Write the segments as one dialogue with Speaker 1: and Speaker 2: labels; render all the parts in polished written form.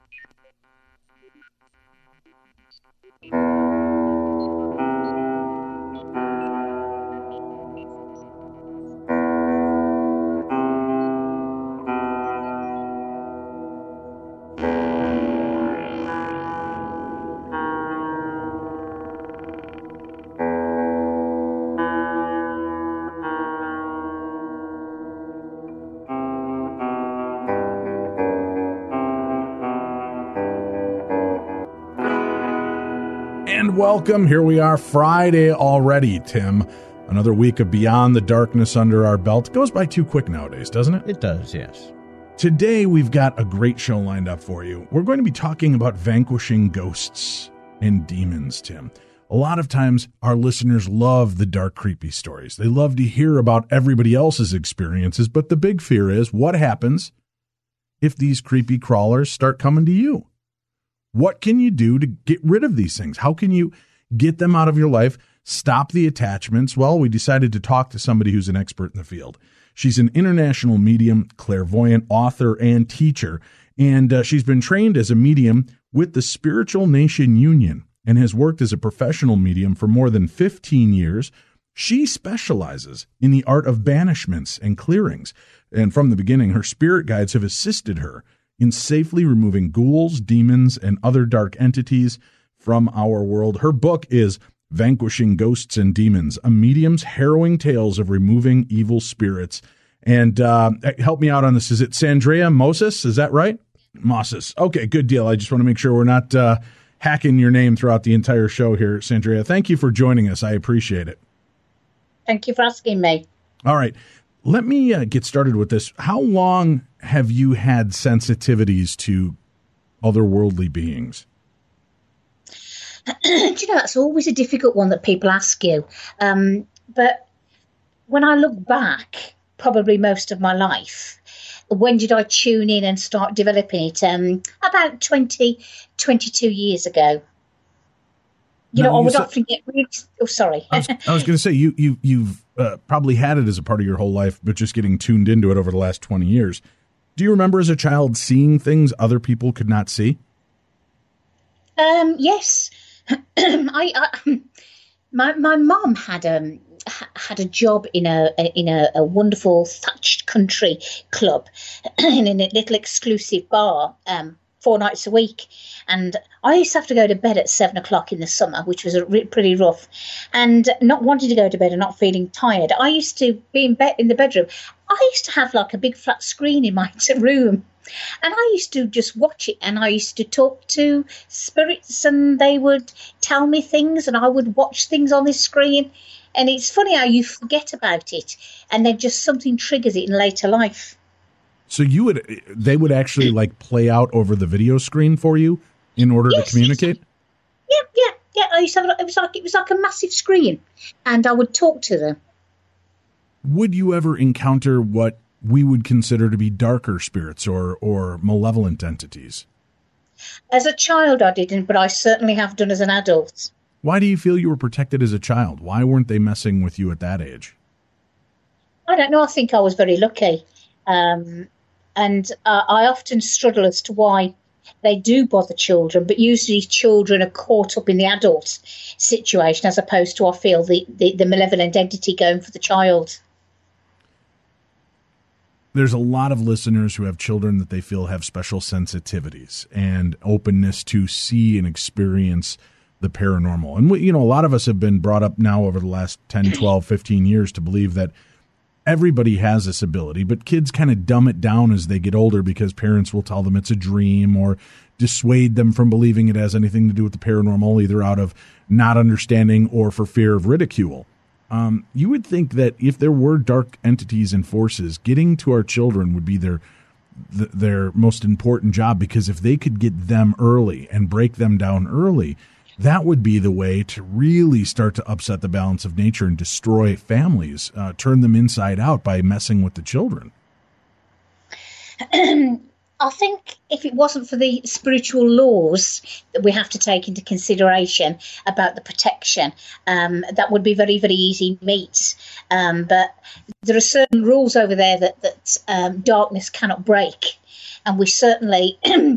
Speaker 1: And welcome. Here we are, Friday already, Tim. Another week of Beyond the Darkness under our belt. It goes by too quick nowadays, doesn't it?
Speaker 2: It does, yes.
Speaker 1: Today, we've got a great show lined up for you. We're going to be talking about vanquishing ghosts and demons, Tim. A lot of times, our listeners love the dark, creepy stories. They love to hear about everybody else's experiences, but the big fear is, what happens if these creepy crawlers start coming to you? What can you do to get rid of these things? How can you get them out of your life, stop the attachments? Well, we decided to talk to somebody who's an expert in the field. She's an international medium, clairvoyant, author, and teacher, and she's been trained as a medium with the Spiritual Nation Union and has worked as a professional medium for more than 15 years. She specializes in the art of banishments and clearings, and from the beginning, her spirit guides have assisted her in safely removing ghouls, demons, and other dark entities from our world. Her book is Vanquishing Ghosts and Demons, a medium's harrowing tales of removing evil spirits. And help me out on this. Is it Sandrea Moses? Is that right? Moses. Okay, good deal. I just want to make sure we're not hacking your name throughout the entire show here, Sandrea. Thank you for joining us. I appreciate it.
Speaker 3: Thank you for asking me.
Speaker 1: All right. Let me get started with this. How long have you had sensitivities to otherworldly beings?
Speaker 3: Do you know, that's always a difficult one that people ask you. But when I look back, probably most of my life, when did I tune in and start developing it? About 22 years ago. You know, I would often get really... Oh, sorry.
Speaker 1: I was going to say, you've probably had it as a part of your whole life, but just getting tuned into it over the last 20 years. Do you remember as a child seeing things other people could not see?
Speaker 3: Yes. My mum had a job in a wonderful thatched country club in a little exclusive bar 4 nights a week, and I used to have to go to bed at 7 o'clock in the summer, which was pretty rough, and not wanting to go to bed and not feeling tired. I used to be in the bedroom. I used to have like a big flat screen in my room, and I used to just watch it, and I used to talk to spirits, and they would tell me things, and I would watch things on this screen. And it's funny how you forget about it, and then just something triggers it in later life.
Speaker 1: So they would actually like play out over the video screen for you in order to communicate?
Speaker 3: Yeah. I used to have, it was like a massive screen, and I would talk to them.
Speaker 1: Would you ever encounter what we would consider to be darker spirits or malevolent entities?
Speaker 3: As a child, I didn't, but I certainly have done as an adult.
Speaker 1: Why do you feel you were protected as a child? Why weren't they messing with you at that age?
Speaker 3: I don't know. I think I was very lucky. And I often struggle as to why they do bother children, but usually children are caught up in the adult situation as opposed to, I feel, the malevolent entity going for the child.
Speaker 1: There's a lot of listeners who have children that they feel have special sensitivities and openness to see and experience the paranormal. And, a lot of us have been brought up now over the last 10, 12, 15 years to believe that everybody has this ability, but kids kind of dumb it down as they get older because parents will tell them it's a dream or dissuade them from believing it has anything to do with the paranormal, either out of not understanding or for fear of ridicule. You would think that if there were dark entities and forces, getting to our children would be their most important job, because if they could get them early and break them down early, that would be the way to really start to upset the balance of nature and destroy families, turn them inside out by messing with the children.
Speaker 3: I think if it wasn't for the spiritual laws that we have to take into consideration about the protection, that would be very, very easy meat. But there are certain rules over there that darkness cannot break, and we certainly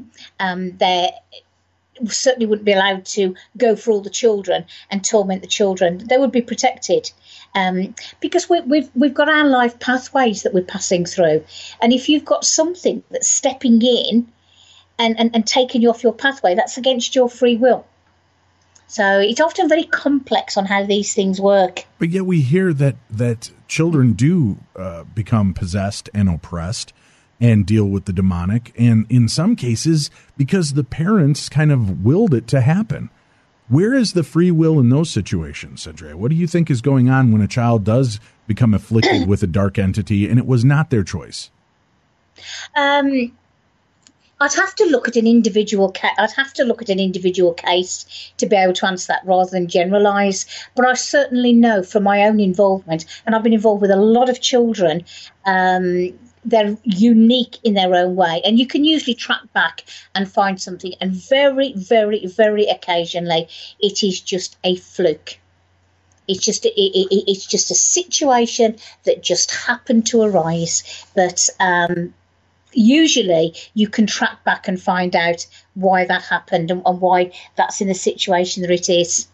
Speaker 3: certainly wouldn't be allowed to go for all the children and torment the children. They would be protected. Because we've got our life pathways that we're passing through, and if you've got something that's stepping in and taking you off your pathway, that's against your free will. So it's often very complex on how these things work.
Speaker 1: But yet we hear that children do become possessed and oppressed and deal with the demonic, and in some cases because the parents kind of willed it to happen. Where is the free will in those situations, Andrea? What do you think is going on when a child does become afflicted with a dark entity and it was not their choice?
Speaker 3: I'd have to look at an individual case. I'd have to look at an individual case to be able to answer that rather than generalise. But I certainly know from my own involvement, and I've been involved with a lot of children. They're unique in their own way, and you can usually track back and find something. And very, very, very occasionally, it is just a fluke. It's just a situation that just happened to arise. But usually, you can track back and find out why that happened and why that's in the situation that it is.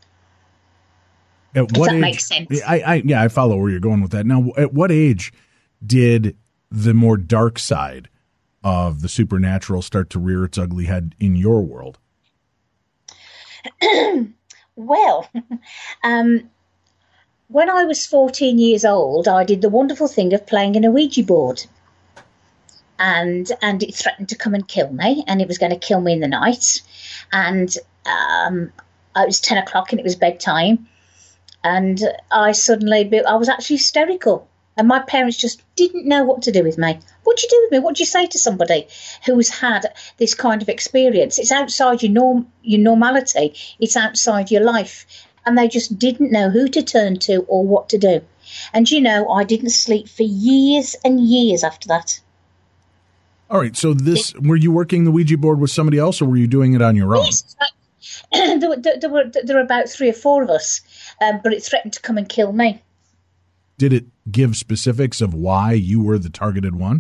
Speaker 1: At what age, makes sense? I follow where you're going with that. Now, at what age did the more dark side of the supernatural start to rear its ugly head in your world?
Speaker 3: Well, when I was 14 years old, I did the wonderful thing of playing in a Ouija board. And it threatened to come and kill me, and it was going to kill me in the night. And it was 10 o'clock and it was bedtime. And I was actually hysterical. And my parents just didn't know what to do with me. What do you do with me? What do you say to somebody who's had this kind of experience? It's outside your normality. It's outside your life. And they just didn't know who to turn to or what to do. And, I didn't sleep for years and years after that.
Speaker 1: All right. So were you working the Ouija board with somebody else, or were you doing it on your own?
Speaker 3: Yes. There were about 3 or 4 of us, but it threatened to come and kill me.
Speaker 1: Did it give specifics of why you were the targeted one?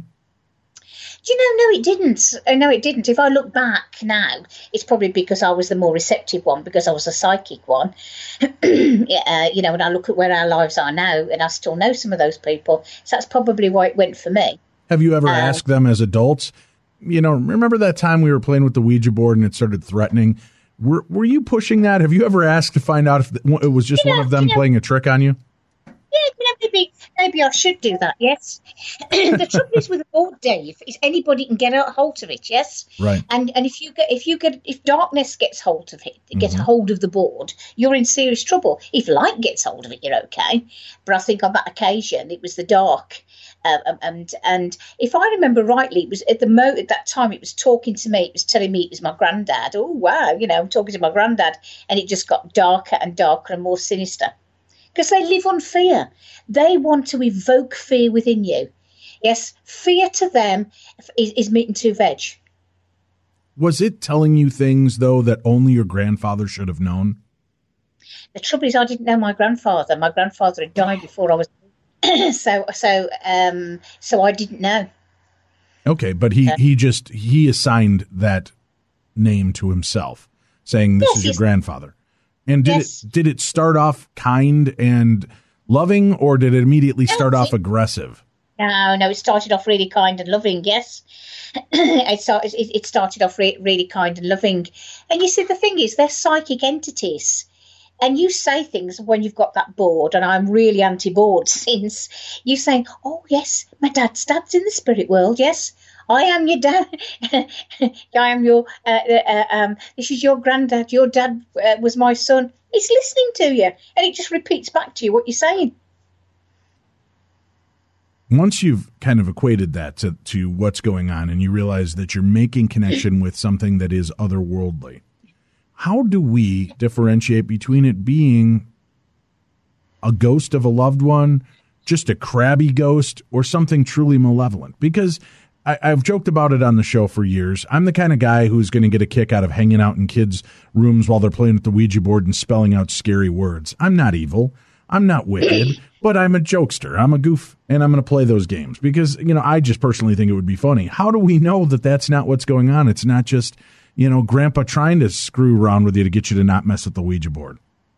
Speaker 3: No, it didn't. No, it didn't. If I look back now, it's probably because I was the more receptive one, because I was the psychic one. When I look at where our lives are now, and I still know some of those people, so that's probably why it went for me.
Speaker 1: Have you ever asked them as adults, remember that time we were playing with the Ouija board and it started threatening? Were you pushing that? Have you ever asked to find out if it was just one of them playing a trick on you?
Speaker 3: Yeah, maybe I should do that, yes. The trouble is with the board, Dave, is anybody can get a hold of it, yes?
Speaker 1: Right.
Speaker 3: And if darkness gets hold of it, gets hold of the board, you're in serious trouble. If light gets hold of it, you're okay. But I think on that occasion, it was the dark. And if I remember rightly, it was at that time it was talking to me. It was telling me it was my granddad. Oh, wow, I'm talking to my granddad. And it just got darker and darker and more sinister. Because they live on fear. They want to evoke fear within you. Yes, fear to them is meat and 2 veg.
Speaker 1: Was it telling you things, though, that only your grandfather should have known?
Speaker 3: The trouble is I didn't know my grandfather. My grandfather had died before I was so I didn't know.
Speaker 1: Okay, but he assigned that name to himself, saying this is your grandfather. And did it start off kind and loving, or did it immediately start off aggressive?
Speaker 3: No, it started off really kind and loving, yes. It started off really kind and loving. And you see, the thing is, they're psychic entities. And you say things when you've got that board, and I'm really anti-board since you saying, oh, yes, my dad's in the spirit world, yes. I am your dad. I am your, this is your granddad. Your dad was my son. He's listening to you, and it just repeats back to you what you're saying.
Speaker 1: Once you've kind of equated that to what's going on, and you realize that you're making connection with something that is otherworldly, how do we differentiate between it being a ghost of a loved one, just a crabby ghost, or something truly malevolent? Because I've joked about it on the show for years. I'm the kind of guy who's going to get a kick out of hanging out in kids' rooms while they're playing with the Ouija board and spelling out scary words. I'm not evil. I'm not wicked, but I'm a jokester. I'm a goof, and I'm going to play those games because, I just personally think it would be funny. How do we know that that's not what's going on? It's not just, Grandpa trying to screw around with you to get you to not mess with the Ouija board.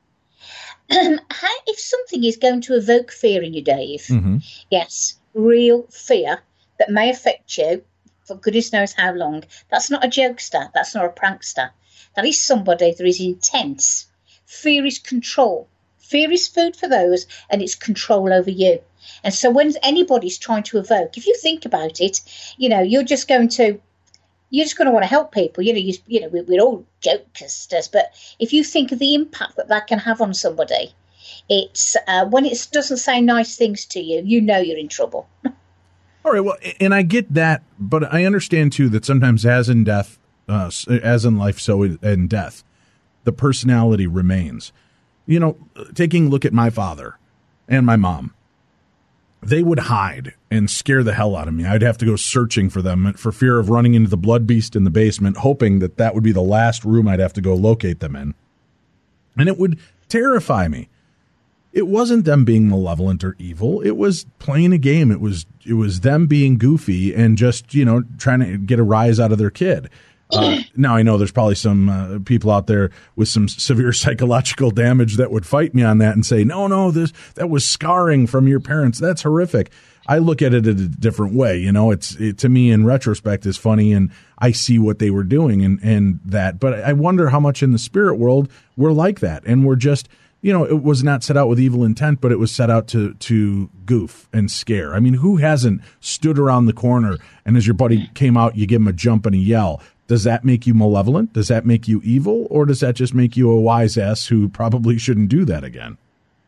Speaker 3: If something is going to evoke fear in you, Dave, yes, real fear that may affect you for goodness knows how long, that's not a jokester, that's not a prankster. That is somebody that is intense. Fear is control. Fear is food for those, and it's control over you. And so when anybody's trying to evoke, if you think about it, you're just going to want to help people. We're all jokesters, but if you think of the impact that can have on somebody, it's when it doesn't say nice things to you, you're in trouble.
Speaker 1: All right, well, and I get that, but I understand too that sometimes, as in life, so in death, the personality remains. Taking a look at my father and my mom, they would hide and scare the hell out of me. I'd have to go searching for them for fear of running into the blood beast in the basement, hoping that would be the last room I'd have to go locate them in. And it would terrify me. It wasn't them being malevolent or evil. It was playing a game. It was them being goofy and just, trying to get a rise out of their kid. Now, I know there's probably some people out there with some severe psychological damage that would fight me on that and say, no, that was scarring from your parents. That's horrific. I look at it in a different way. It to me in retrospect is funny, and I see what they were doing and that. But I wonder how much in the spirit world we're like that. And we're just, it was not set out with evil intent, but it was set out to goof and scare. I mean, who hasn't stood around the corner and as your buddy came out, you give him a jump and a yell? Does that make you malevolent? Does that make you evil? Or does that just make you a wise ass who probably shouldn't do that again?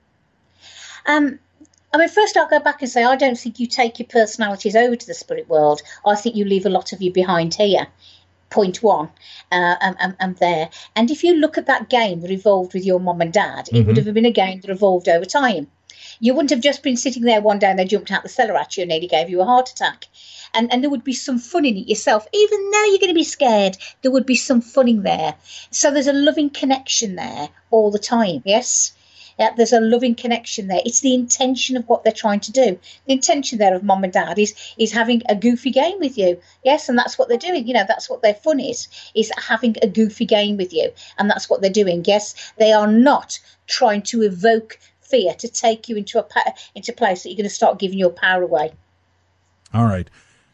Speaker 3: First I'll go back and say I don't think you take your personalities over to the spirit world. I think you leave a lot of you behind here. Point one. I'm there. And if you look at that game that evolved with your mom and dad, it would have been a game that evolved over time. You wouldn't have just been sitting there one day and they jumped out the cellar at you and nearly gave you a heart attack. And there would be some fun in it yourself. Even though you're going to be scared, there would be some fun in there. So there's a loving connection there all the time, yes? Yeah, there's a loving connection there. It's the intention of what they're trying to do. The intention there of mom and dad is having a goofy game with you, yes? And that's what they're doing. That's what their fun is having a goofy game with you. And that's what they're doing, yes? They are not trying to evoke fear to take you into a place that you're going to start giving your power away.
Speaker 1: All right.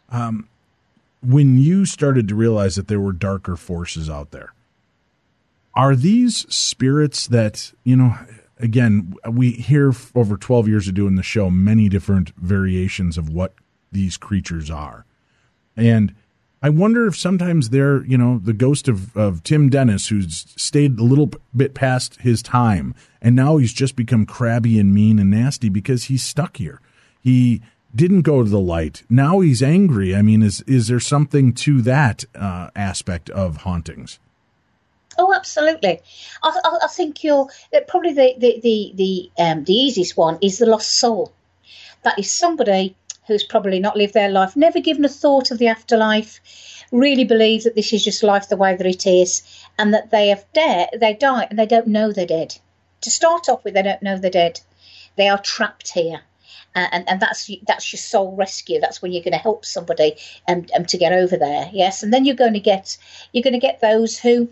Speaker 1: When you started to realize that there were darker forces out there, are these spirits that, again, we hear over 12 years of doing the show, many different variations of what these creatures are. And I wonder if sometimes they're, the ghost of Tim Dennis, who's stayed a little bit past his time, and now he's just become crabby and mean and nasty because he's stuck here. He didn't go to the light. Now he's angry. I mean, is there something to that aspect of hauntings?
Speaker 3: Oh, absolutely. I think probably the easiest one is the lost soul. That is somebody who's probably not lived their life, never given a thought of the afterlife, really believe that this is just life the way that it is, and that they die and they don't know they're dead. To start off with, they don't know they're dead. They are trapped here. And that's your soul rescue. That's when you're going to help somebody to get over there. Yes, and then you're going to get those who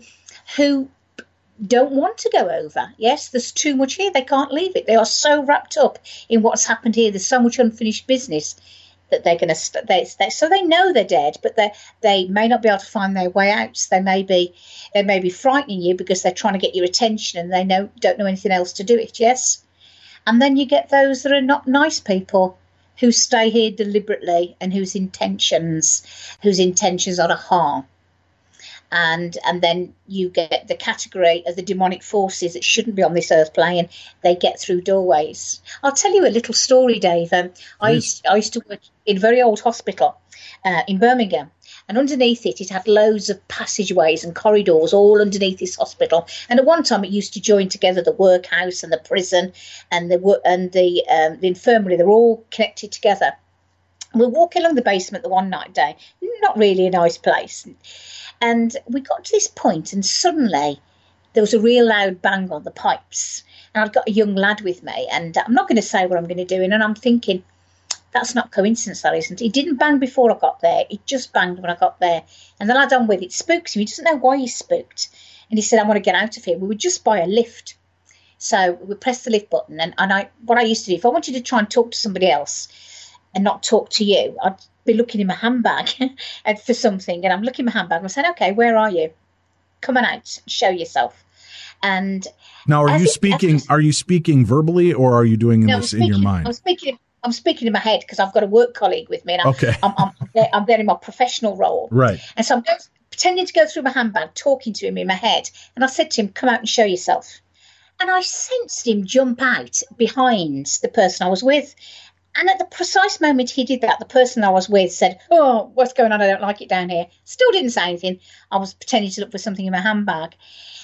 Speaker 3: don't want to go over. Yes, there's too much here. They can't leave it. They are so wrapped up in what's happened here. There's so much unfinished business that they're going to so they know they're dead, but they may not be able to find their way out. They may be frightening you because they're trying to get your attention and they don't know anything else to do it. Yes. And then you get those that are not nice people who stay here deliberately and whose intentions are to harm. And then you get the category of the demonic forces that shouldn't be on this earth plane. They get through doorways. I'll tell you a little story, Dave. I used to work in a very old hospital in Birmingham. And underneath it had loads of passageways and corridors all underneath this hospital. And at one time, it used to join together the workhouse and the prison and the infirmary. They were all connected together. We're walking along the basement the one night day, not really a nice place. And we got to this point, and suddenly there was a real loud bang on the pipes. And I've got a young lad with me, and I'm not going to say what I'm going to do. And I'm thinking, that's not coincidence, that isn't. It didn't bang before I got there. It just banged when I got there. And the lad I'm with, it spooks him. He doesn't know why he's spooked. And he said, I want to get out of here. We were just by a lift. So we pressed the lift button. And what I used to do, if I wanted to try and talk to somebody else and not talk to you, I'd be looking in my handbag and for something. And I'm looking in my handbag and I said, okay, where are you? Come on out, show yourself. And
Speaker 1: now, are you speaking verbally, or are you doing this in your mind?
Speaker 3: I'm speaking in my head because I've got a work colleague with me, and I'm there in my professional role.
Speaker 1: Right.
Speaker 3: And so I'm pretending to go through my handbag, talking to him in my head. And I said to him, come out and show yourself. And I sensed him jump out behind the person I was with. And at the precise moment he did that, the person I was with said, oh, what's going on? I don't like it down here. Still didn't say anything. I was pretending to look for something in my handbag.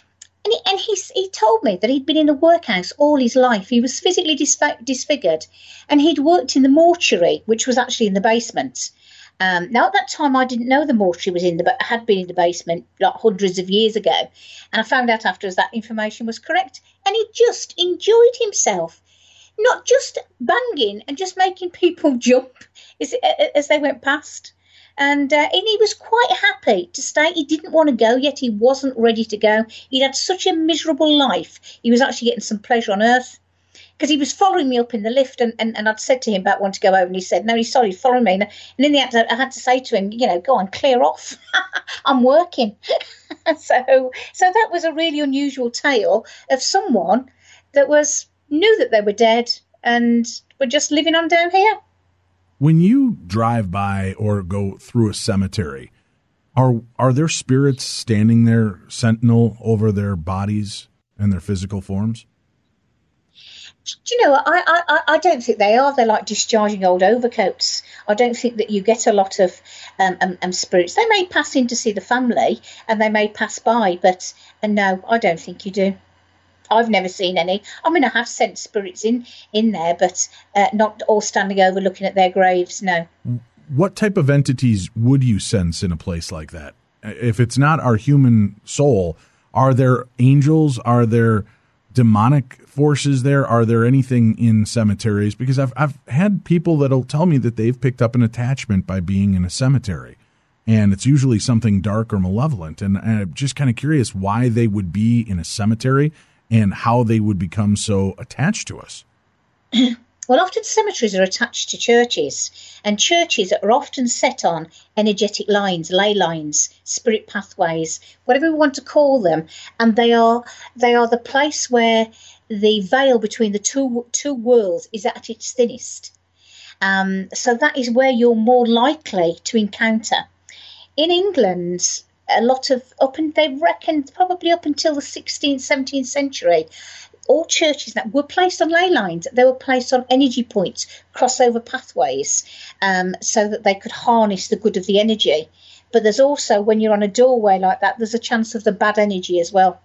Speaker 3: And he told me that he'd been in the workhouse all his life. He was physically disfigured. And he'd worked in the mortuary, which was actually in the basement. Now, at that time, I didn't know the mortuary had been in the basement like hundreds of years ago. And I found out afterwards that information was correct. And he just enjoyed himself, not just banging and just making people jump as they went past. And he was quite happy to stay. He didn't want to go, yet he wasn't ready to go. He'd had such a miserable life. He was actually getting some pleasure on earth. Because he was following me up in the lift, and I'd said to him about wanting to go over, and he said, no, he's sorry, follow me. And in the end, I had to say to him, go on, clear off. I'm working. So that was a really unusual tale of someone that knew that they were dead and were just living on down here.
Speaker 1: When you drive by or go through a cemetery, are there spirits standing there sentinel over their bodies and their physical forms?
Speaker 3: Do you know, I don't think they are. They're like discharging old overcoats. I don't think that you get a lot of spirits. They may pass in to see the family and they may pass by, but no, I don't think you do. I've never seen any. I mean, I have sent spirits in there, but not all standing over looking at their graves, no.
Speaker 1: What type of entities would you sense in a place like that? If it's not our human soul, are there angels? Are there demonic forces there? Are there anything in cemeteries? Because I've had people that'll tell me that they've picked up an attachment by being in a cemetery, and it's usually something dark or malevolent. And I'm just kind of curious why they would be in a cemetery and how they would become so attached to us.
Speaker 3: Well, often cemeteries are attached to churches, and churches are often set on energetic lines, ley lines, spirit pathways, whatever we want to call them, and they are the place where the veil between the two worlds is at its thinnest. So that is where you're more likely to encounter. In England, a lot of they reckon probably up until the 16th, 17th century, all churches that were placed on ley lines, they were placed on energy points, crossover pathways, so that they could harness the good of the energy. But there's also, when you're on a doorway like that, there's a chance of the bad energy as well.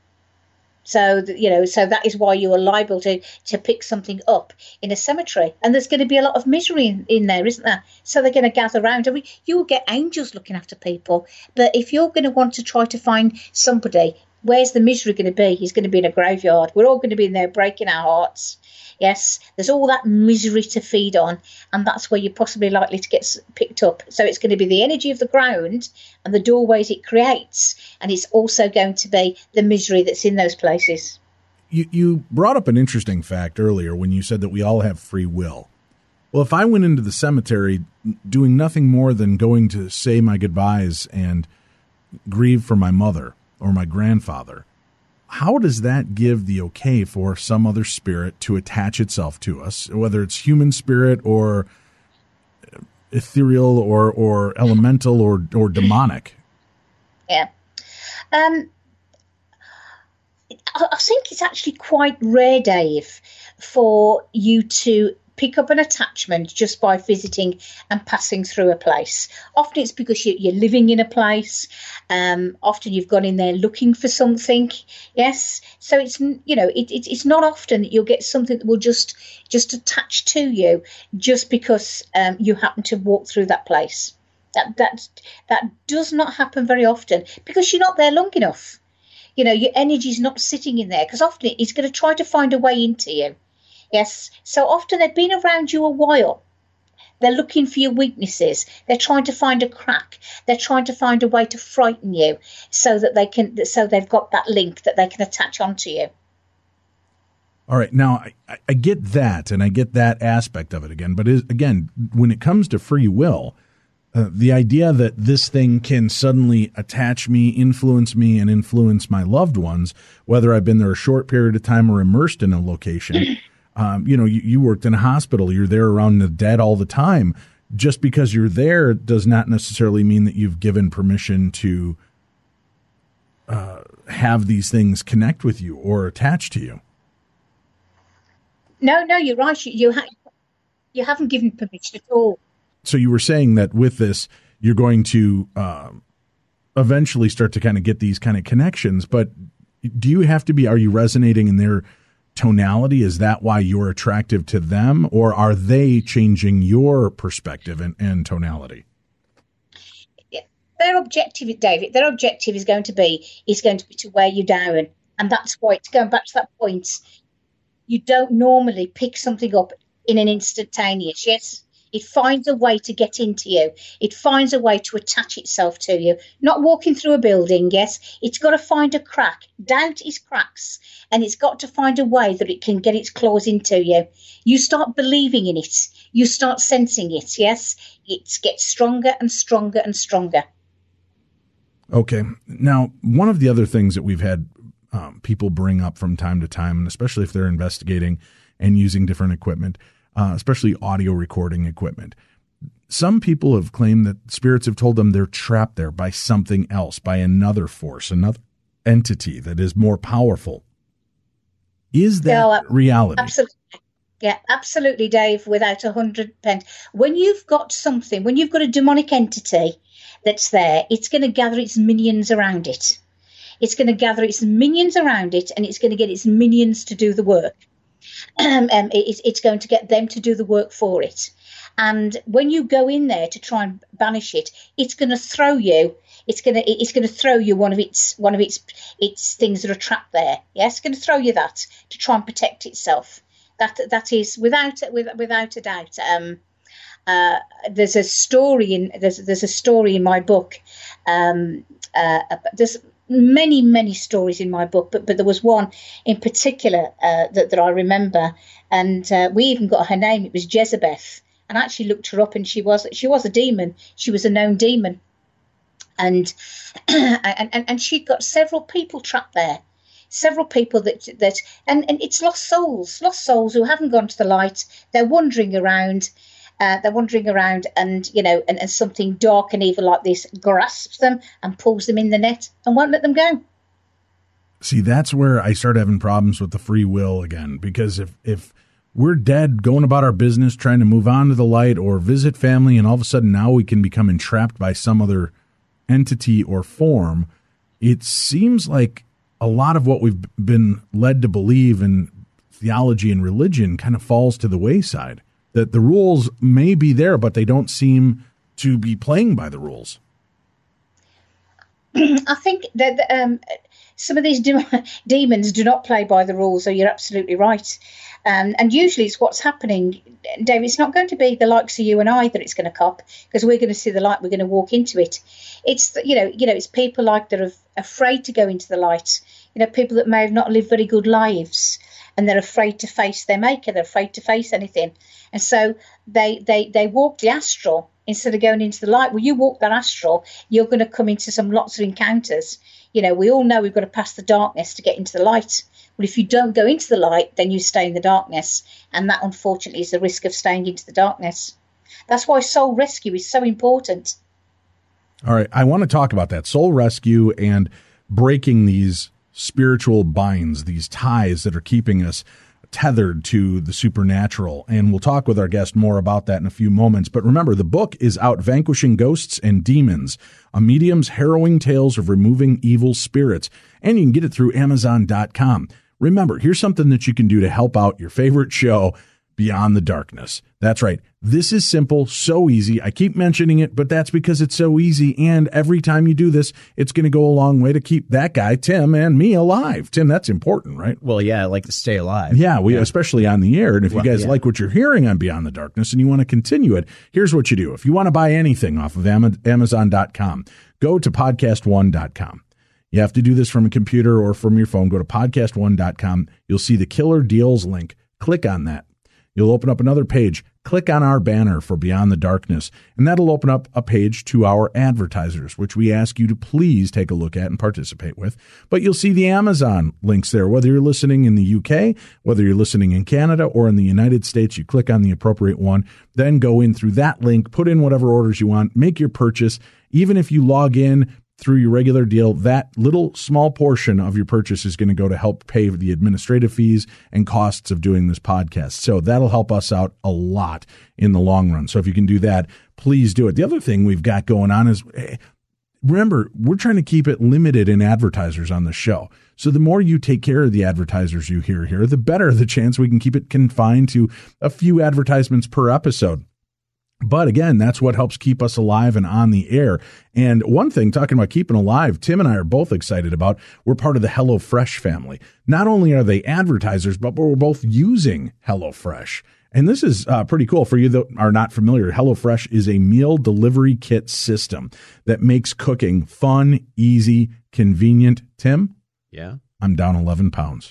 Speaker 3: So, so that is why you are liable to pick something up in a cemetery. And there's going to be a lot of misery in there, isn't there? So they're going to gather around. I mean, you will get angels looking after people. But if you're going to want to try to find somebody, where's the misery going to be? He's going to be in a graveyard. We're all going to be in there breaking our hearts. Yes, there's all that misery to feed on, and that's where you're possibly likely to get picked up. So it's going to be the energy of the ground and the doorways it creates, and it's also going to be the misery that's in those places.
Speaker 1: You brought up an interesting fact earlier when you said that we all have free will. Well, if I went into the cemetery doing nothing more than going to say my goodbyes and grieve for my mother or my grandfather, how does that give the okay for some other spirit to attach itself to us, whether it's human spirit or ethereal or elemental or demonic?
Speaker 3: Yeah. I think it's actually quite rare, Dave, for you to pick up an attachment just by visiting and passing through a place. Often it's because you're living in a place. Often you've gone in there looking for something. Yes. So it's, it's not often that you'll get something that will just attach to you just because you happen to walk through that place. That does not happen very often because you're not there long enough. Your energy's not sitting in there because often it's going to try to find a way into you. Yes. So often they've been around you a while. They're looking for your weaknesses. They're trying to find a crack. They're trying to find a way to frighten you so that they've got that link that they can attach onto you.
Speaker 1: All right. Now, I get that, and I get that aspect of it again. But again, when it comes to free will, the idea that this thing can suddenly attach me, influence me, and influence my loved ones, whether I've been there a short period of time or immersed in a location. You worked in a hospital. You're there around the dead all the time. Just because you're there does not necessarily mean that you've given permission to have these things connect with you or attach to you.
Speaker 3: No, you're right. You haven't given permission at all.
Speaker 1: So you were saying that with this, you're going to eventually start to kind of get these kind of connections. But are you resonating in their tonality? Is that why you're attractive to them? Or are they changing your perspective and tonality?
Speaker 3: Their objective, David, is going to be to wear you down. And that's why it's going back to that point. You don't normally pick something up in an instantaneous, yes? It finds a way to get into you. It finds a way to attach itself to you. Not walking through a building, yes. It's got to find a crack. Doubt is cracks. And it's got to find a way that it can get its claws into you. You start believing in it. You start sensing it, yes. It gets stronger and stronger and stronger.
Speaker 1: Okay. Now, one of the other things that we've had people bring up from time to time, and especially if they're investigating and using different equipment, especially audio recording equipment. Some people have claimed that spirits have told them they're trapped there by something else, by another force, another entity that is more powerful. Is that reality?
Speaker 3: Absolutely. Yeah, absolutely, Dave, without 100%. When you've got a demonic entity that's there, it's going to gather its minions around it. It's going to gather its minions around it, and it's going to get its minions to do the work. It's going to get them to do the work for it. And when you go in there to try and banish it, it's going to throw you. It's going to throw you one of its things that are trapped there. Yes, it's going to throw you that to try and protect itself. That is without a doubt. There's a story in my book. There's many stories in my book, but there was one in particular that I remember, and we even got her name. It was Jezebeth, and I actually looked her up, and she was a demon. She was a known demon, and she'd got several people trapped there, several people that and it's lost souls who haven't gone to the light. They're wandering around. And something dark and evil like this grasps them and pulls them in the net and won't let them go.
Speaker 1: See, that's where I start having problems with the free will again, because if we're dead, going about our business, trying to move on to the light or visit family, and all of a sudden now we can become entrapped by some other entity or form, it seems like a lot of what we've been led to believe in theology and religion kind of falls to the wayside. That the rules may be there, but they don't seem to be playing by the rules.
Speaker 3: I think that some of these demons do not play by the rules, so you're absolutely right. And usually it's what's happening, David. It's not going to be the likes of you and I that it's going to cop, because we're going to see the light, we're going to walk into it. It's, it's people like that are afraid to go into the light, people that may have not lived very good lives, and they're afraid to face their maker, they're afraid to face anything. And so they walk the astral instead of going into the light. Well, you walk that astral, you're going to come into lots of encounters. We all know we've got to pass the darkness to get into the light. Well, if you don't go into the light, then you stay in the darkness. And that, unfortunately, is the risk of staying into the darkness. That's why soul rescue is so important.
Speaker 1: All right. I want to talk about that. Soul rescue and breaking these spiritual binds, these ties that are keeping us tethered to the supernatural. And we'll talk with our guest more about that in a few moments. But remember, the book is out, Vanquishing Ghosts and Demons, a medium's harrowing tales of removing evil spirits. And you can get it through Amazon.com. Remember, here's something that you can do to help out your favorite show, Beyond the Darkness. That's right. This is simple, so easy. I keep mentioning it, but that's because it's so easy. And every time you do this, it's going to go a long way to keep that guy, Tim, and me alive. Tim, that's important, right?
Speaker 2: Well, yeah, I like to stay alive.
Speaker 1: Yeah, especially on the air. And if you guys like what you're hearing on Beyond the Darkness and you want to continue it, here's what you do. If you want to buy anything off of Amazon.com, go to podcast1.com. You have to do this from a computer or from your phone. Go to podcast1.com. You'll see the Killer Deals link. Click on that. You'll open up another page. Click on our banner for Beyond the Darkness, and that'll open up a page to our advertisers, which we ask you to please take a look at and participate with. But you'll see the Amazon links there. Whether you're listening in the UK, whether you're listening in Canada or in the United States, you click on the appropriate one, then go in through that link, put in whatever orders you want, make your purchase. Even if you log in through your regular deal, that little small portion of your purchase is going to go to help pay the administrative fees and costs of doing this podcast. So that'll help us out a lot in the long run. So if you can do that, please do it. The other thing we've got going on is, remember, we're trying to keep it limited in advertisers on the show. So the more you take care of the advertisers you hear here, the better the chance we can keep it confined to a few advertisements per episode. But again, that's what helps keep us alive and on the air. And one thing, talking about keeping alive, Tim and I are both excited about, we're part of the HelloFresh family. Not only are they advertisers, but we're both using HelloFresh. And this is pretty cool. For you that are not familiar, HelloFresh is a meal delivery kit system that makes cooking fun, easy, convenient. Tim?
Speaker 2: Yeah.
Speaker 1: I'm down 11 pounds.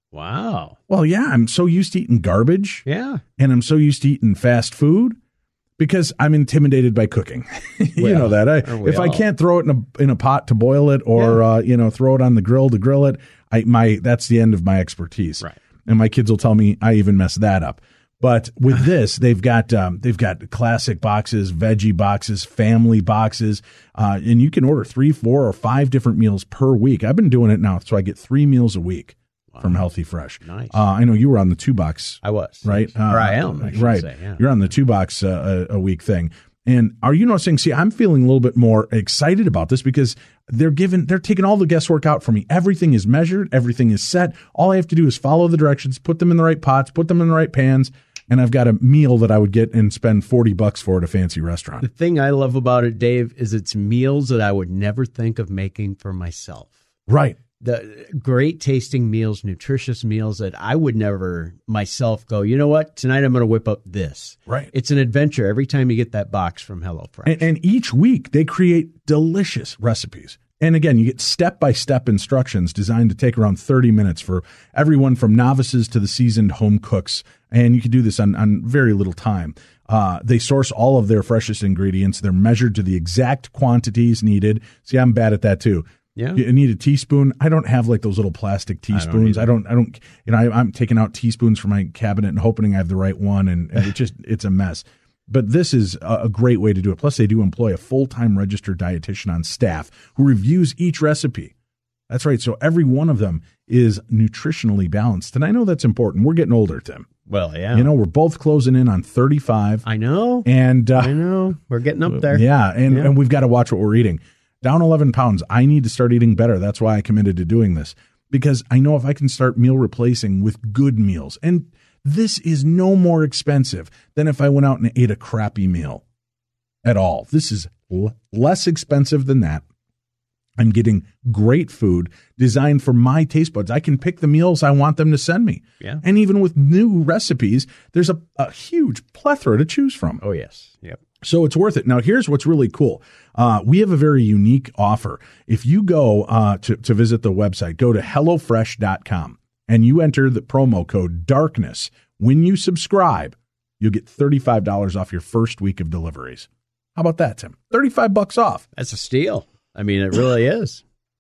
Speaker 2: Wow.
Speaker 1: Well, yeah, I'm so used to eating garbage.
Speaker 2: Yeah.
Speaker 1: And I'm so used to eating fast food. Because I'm intimidated by cooking. You know that. If I can't throw it in a pot to boil it or, throw it on the grill to grill it, that's the end of my expertise.
Speaker 2: Right.
Speaker 1: And my kids will tell me I even mess that up. But with this, they've got classic boxes, veggie boxes, family boxes, and you can order 3, 4, or 5 different meals per week. I've been doing it now, so I get 3 meals a week. Wow. From Healthy Fresh.
Speaker 2: Nice.
Speaker 1: I know you were on the 2-box.
Speaker 2: I was.
Speaker 1: Right?
Speaker 2: Or I am. I
Speaker 1: right.
Speaker 2: Say, yeah.
Speaker 1: You're on the 2-box a week thing. And are you noticing, I'm feeling a little bit more excited about this because they're taking all the guesswork out for me. Everything is measured. Everything is set. All I have to do is follow the directions, put them in the right pots, put them in the right pans, and I've got a meal that I would get and spend $40 for at a fancy restaurant.
Speaker 2: The thing I love about it, Dave, is it's meals that I would never think of making for myself.
Speaker 1: Right.
Speaker 2: The great tasting meals, nutritious meals that I would never myself go, you know what, tonight I'm going to whip up this.
Speaker 1: Right.
Speaker 2: It's an adventure every time you get that box from HelloFresh.
Speaker 1: And each week they create delicious recipes. And again, you get step-by-step instructions designed to take around 30 minutes for everyone from novices to the seasoned home cooks. And you can do this on very little time. They source all of their freshest ingredients. They're measured to the exact quantities needed. See, I'm bad at that too.
Speaker 2: Yeah.
Speaker 1: You need a teaspoon. I don't have like those little plastic teaspoons. I don't, I'm taking out teaspoons from my cabinet and hoping I have the right one. And it's a mess. But this is a great way to do it. Plus, they do employ a full-time registered dietitian on staff who reviews each recipe. That's right. So every one of them is nutritionally balanced. And I know that's important. We're getting older, Tim.
Speaker 2: Well, yeah.
Speaker 1: We're both closing in on 35.
Speaker 2: I know.
Speaker 1: And
Speaker 2: I know. We're getting up there.
Speaker 1: Yeah. And we've got to watch what we're eating. Down 11 pounds. I need to start eating better. That's why I committed to doing this. Because I know if I can start meal replacing with good meals, and this is no more expensive than if I went out and ate a crappy meal at all. This is less expensive than that. I'm getting great food designed for my taste buds. I can pick the meals I want them to send me.
Speaker 2: Yeah.
Speaker 1: And even with new recipes, there's a huge plethora to choose from.
Speaker 2: Oh, yes. Yep.
Speaker 1: So it's worth it. Now, here's what's really cool. We have a very unique offer. If you go to visit the website, go to HelloFresh.com and you enter the promo code DARKNESS. When you subscribe, you'll get $35 off your first week of deliveries. How about that, Tim? $35 off.
Speaker 2: That's a steal. I mean, it really is.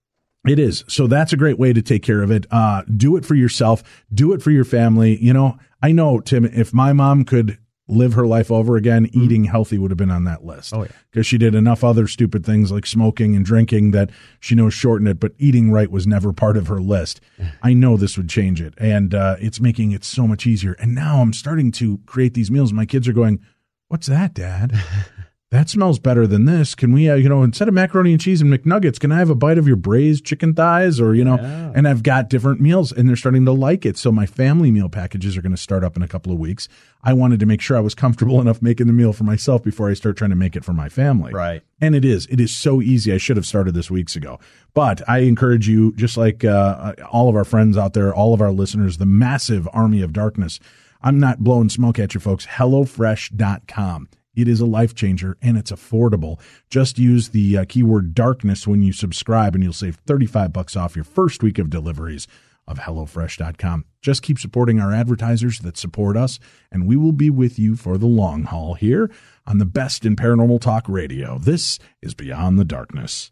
Speaker 1: It is. So that's a great way to take care of it. Do it for yourself. Do it for your family. I know, Tim, if my mom could live her life over again, eating healthy would have been on that list.
Speaker 2: Oh, yeah.
Speaker 1: Because she did enough other stupid things like smoking and drinking that she knows shorten it, but eating right was never part of her list. I know this would change it, and it's making it so much easier. And now I'm starting to create these meals. My kids are going, "What's that, Dad? That smells better than this. Can we, instead of macaroni and cheese and McNuggets, can I have a bite of your braised chicken thighs?" Or, and I've got different meals and they're starting to like it. So my family meal packages are going to start up in a couple of weeks. I wanted to make sure I was comfortable enough making the meal for myself before I start trying to make it for my family.
Speaker 2: Right.
Speaker 1: And it is so easy. I should have started this weeks ago, but I encourage you, just like all of our friends out there, all of our listeners, the massive army of darkness. I'm not blowing smoke at you folks. HelloFresh.com. It is a life changer, and it's affordable. Just use the keyword darkness when you subscribe, and you'll save $35 off your first week of deliveries of HelloFresh.com. Just keep supporting our advertisers that support us, and we will be with you for the long haul here on the best in paranormal talk radio. This is Beyond the Darkness.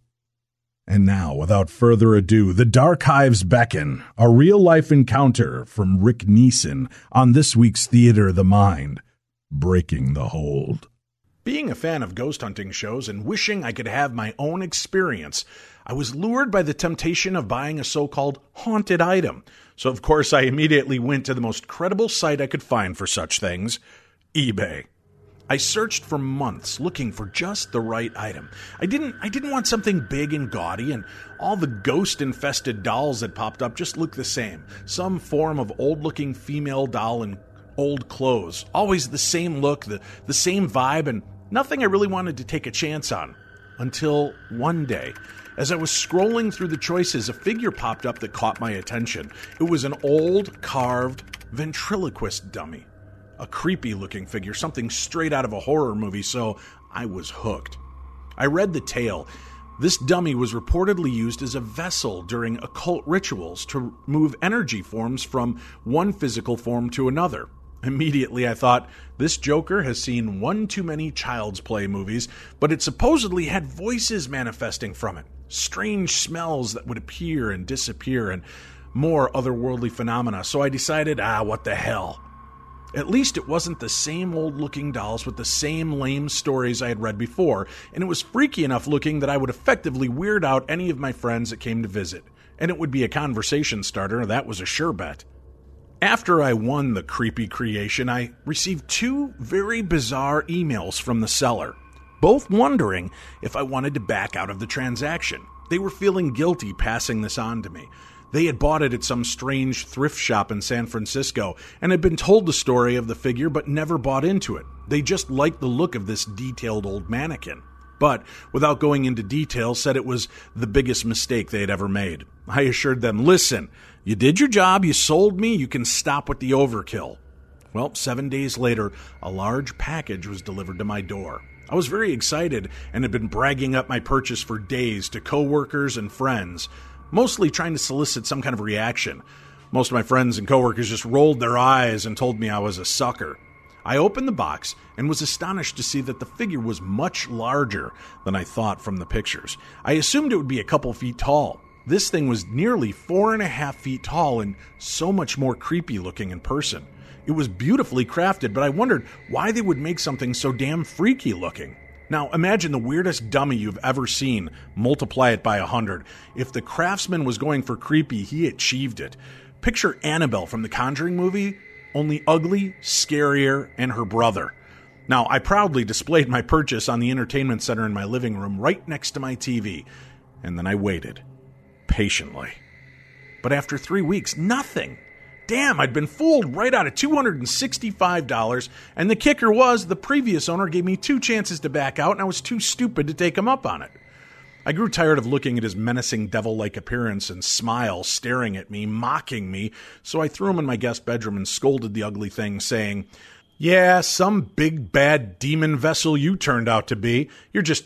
Speaker 1: And now, without further ado, The Dark Hives Beckon, a real-life encounter from Rick Neeson on this week's Theater of the Mind, Breaking the Hold. Being a fan of ghost hunting shows and wishing I could have my own experience, I was lured by the temptation of buying a so-called haunted item. So, of course, I immediately went to the most credible site I could find for such things, eBay. I searched for months looking for just the right item. I didn't want something big and gaudy, and all the ghost-infested dolls that popped up just looked the same. Some form of old-looking female doll in old clothes. Always the same look, the same vibe, and nothing I really wanted to take a chance on. Until one day, as I was scrolling through the choices, a figure popped up that caught my attention. It was an old, carved ventriloquist dummy. A creepy-looking figure, something straight out of a horror movie, so I was hooked. I read the tale. This dummy was reportedly used as a vessel during occult rituals to move energy forms from one physical form to another. Immediately I thought, this Joker has seen one too many Child's Play movies, but it supposedly had voices manifesting from it, strange smells that would appear and disappear, and more otherworldly phenomena, so I decided, what the hell. At least it wasn't the same old-looking dolls with the same lame stories I had read before, and it was freaky enough looking that I would effectively weird out any of my friends that came to visit. And it would be a conversation starter, that was a sure bet. After I won the creepy creation, I received 2 very bizarre emails from the seller, both wondering if I wanted to back out of the transaction. They were feeling guilty passing this on to me. They had bought it at some strange thrift shop in San Francisco and had been told the story of the figure but never bought into it. They just liked the look of this detailed old mannequin. But, without going into detail, said it was the biggest mistake they had ever made. I assured them, listen, you did your job, you sold me, you can stop with the overkill. Well, 7 days later, a large package was delivered to my door. I was very excited and had been bragging up my purchase for days to coworkers and friends, mostly trying to solicit some kind of reaction. Most of my friends and coworkers just rolled their eyes and told me I was a sucker. I opened the box and was astonished to see that the figure was much larger than I thought from the pictures. I assumed it would be a couple feet tall. This thing was nearly 4.5 feet tall and so much more creepy looking in person. It was beautifully crafted, but I wondered why they would make something so damn freaky looking. Now, imagine the weirdest dummy you've ever seen, multiply it by 100. If the craftsman was going for creepy, he achieved it. Picture Annabelle from the Conjuring movie, only ugly, scarier, and her brother. Now, I proudly displayed my purchase on the entertainment center in my living room right next to my TV, and then I waited, patiently. But after 3 weeks, nothing. Damn, I'd been fooled right out of $265, and the kicker was the previous owner gave me 2 chances to back out, and I was too stupid to take him up on it. I grew tired of looking at his menacing devil-like appearance and smile staring at me, mocking me, so I threw him in my guest bedroom and scolded the ugly thing, saying, "Yeah, some big bad demon vessel you turned out to be. You're just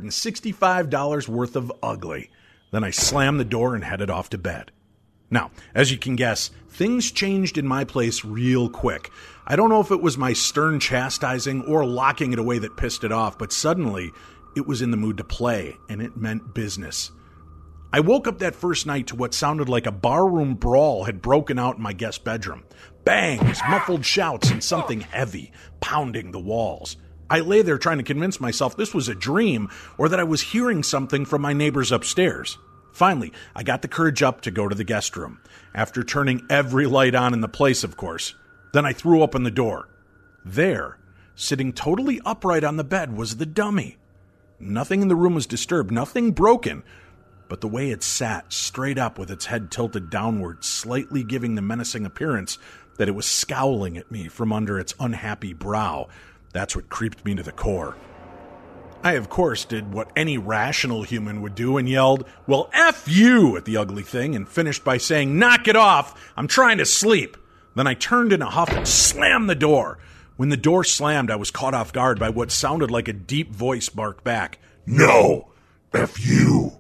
Speaker 1: $265 worth of ugly." Then I slammed the door and headed off to bed. Now, as you can guess, things changed in my place real quick. I don't know if it was my stern chastising or locking it away that pissed it off, but suddenly it was in the mood to play, and it meant business. I woke up that first night to what sounded like a barroom brawl had broken out in my guest bedroom. bangs, muffled shouts, and something heavy pounding the walls. I lay there trying to convince myself this was a dream or that I was hearing something from my neighbors upstairs. Finally, I got the courage up to go to the guest room, after turning every light on in the place, of course. Then I threw open the door. There, sitting totally upright on the bed, was the dummy. Nothing in the room was disturbed, nothing broken, but the way it sat straight up with its head tilted downward, slightly giving the menacing appearance that it was scowling at me from under its unhappy brow, that's what creeped me to the core. I, of course, did what any rational human would do and yelled, "Well, F you," at the ugly thing, and finished by saying, "Knock it off, I'm trying to sleep." Then I turned in a huff and slammed the door. When the door slammed, I was caught off guard by what sounded like a deep voice bark back, "No, F you."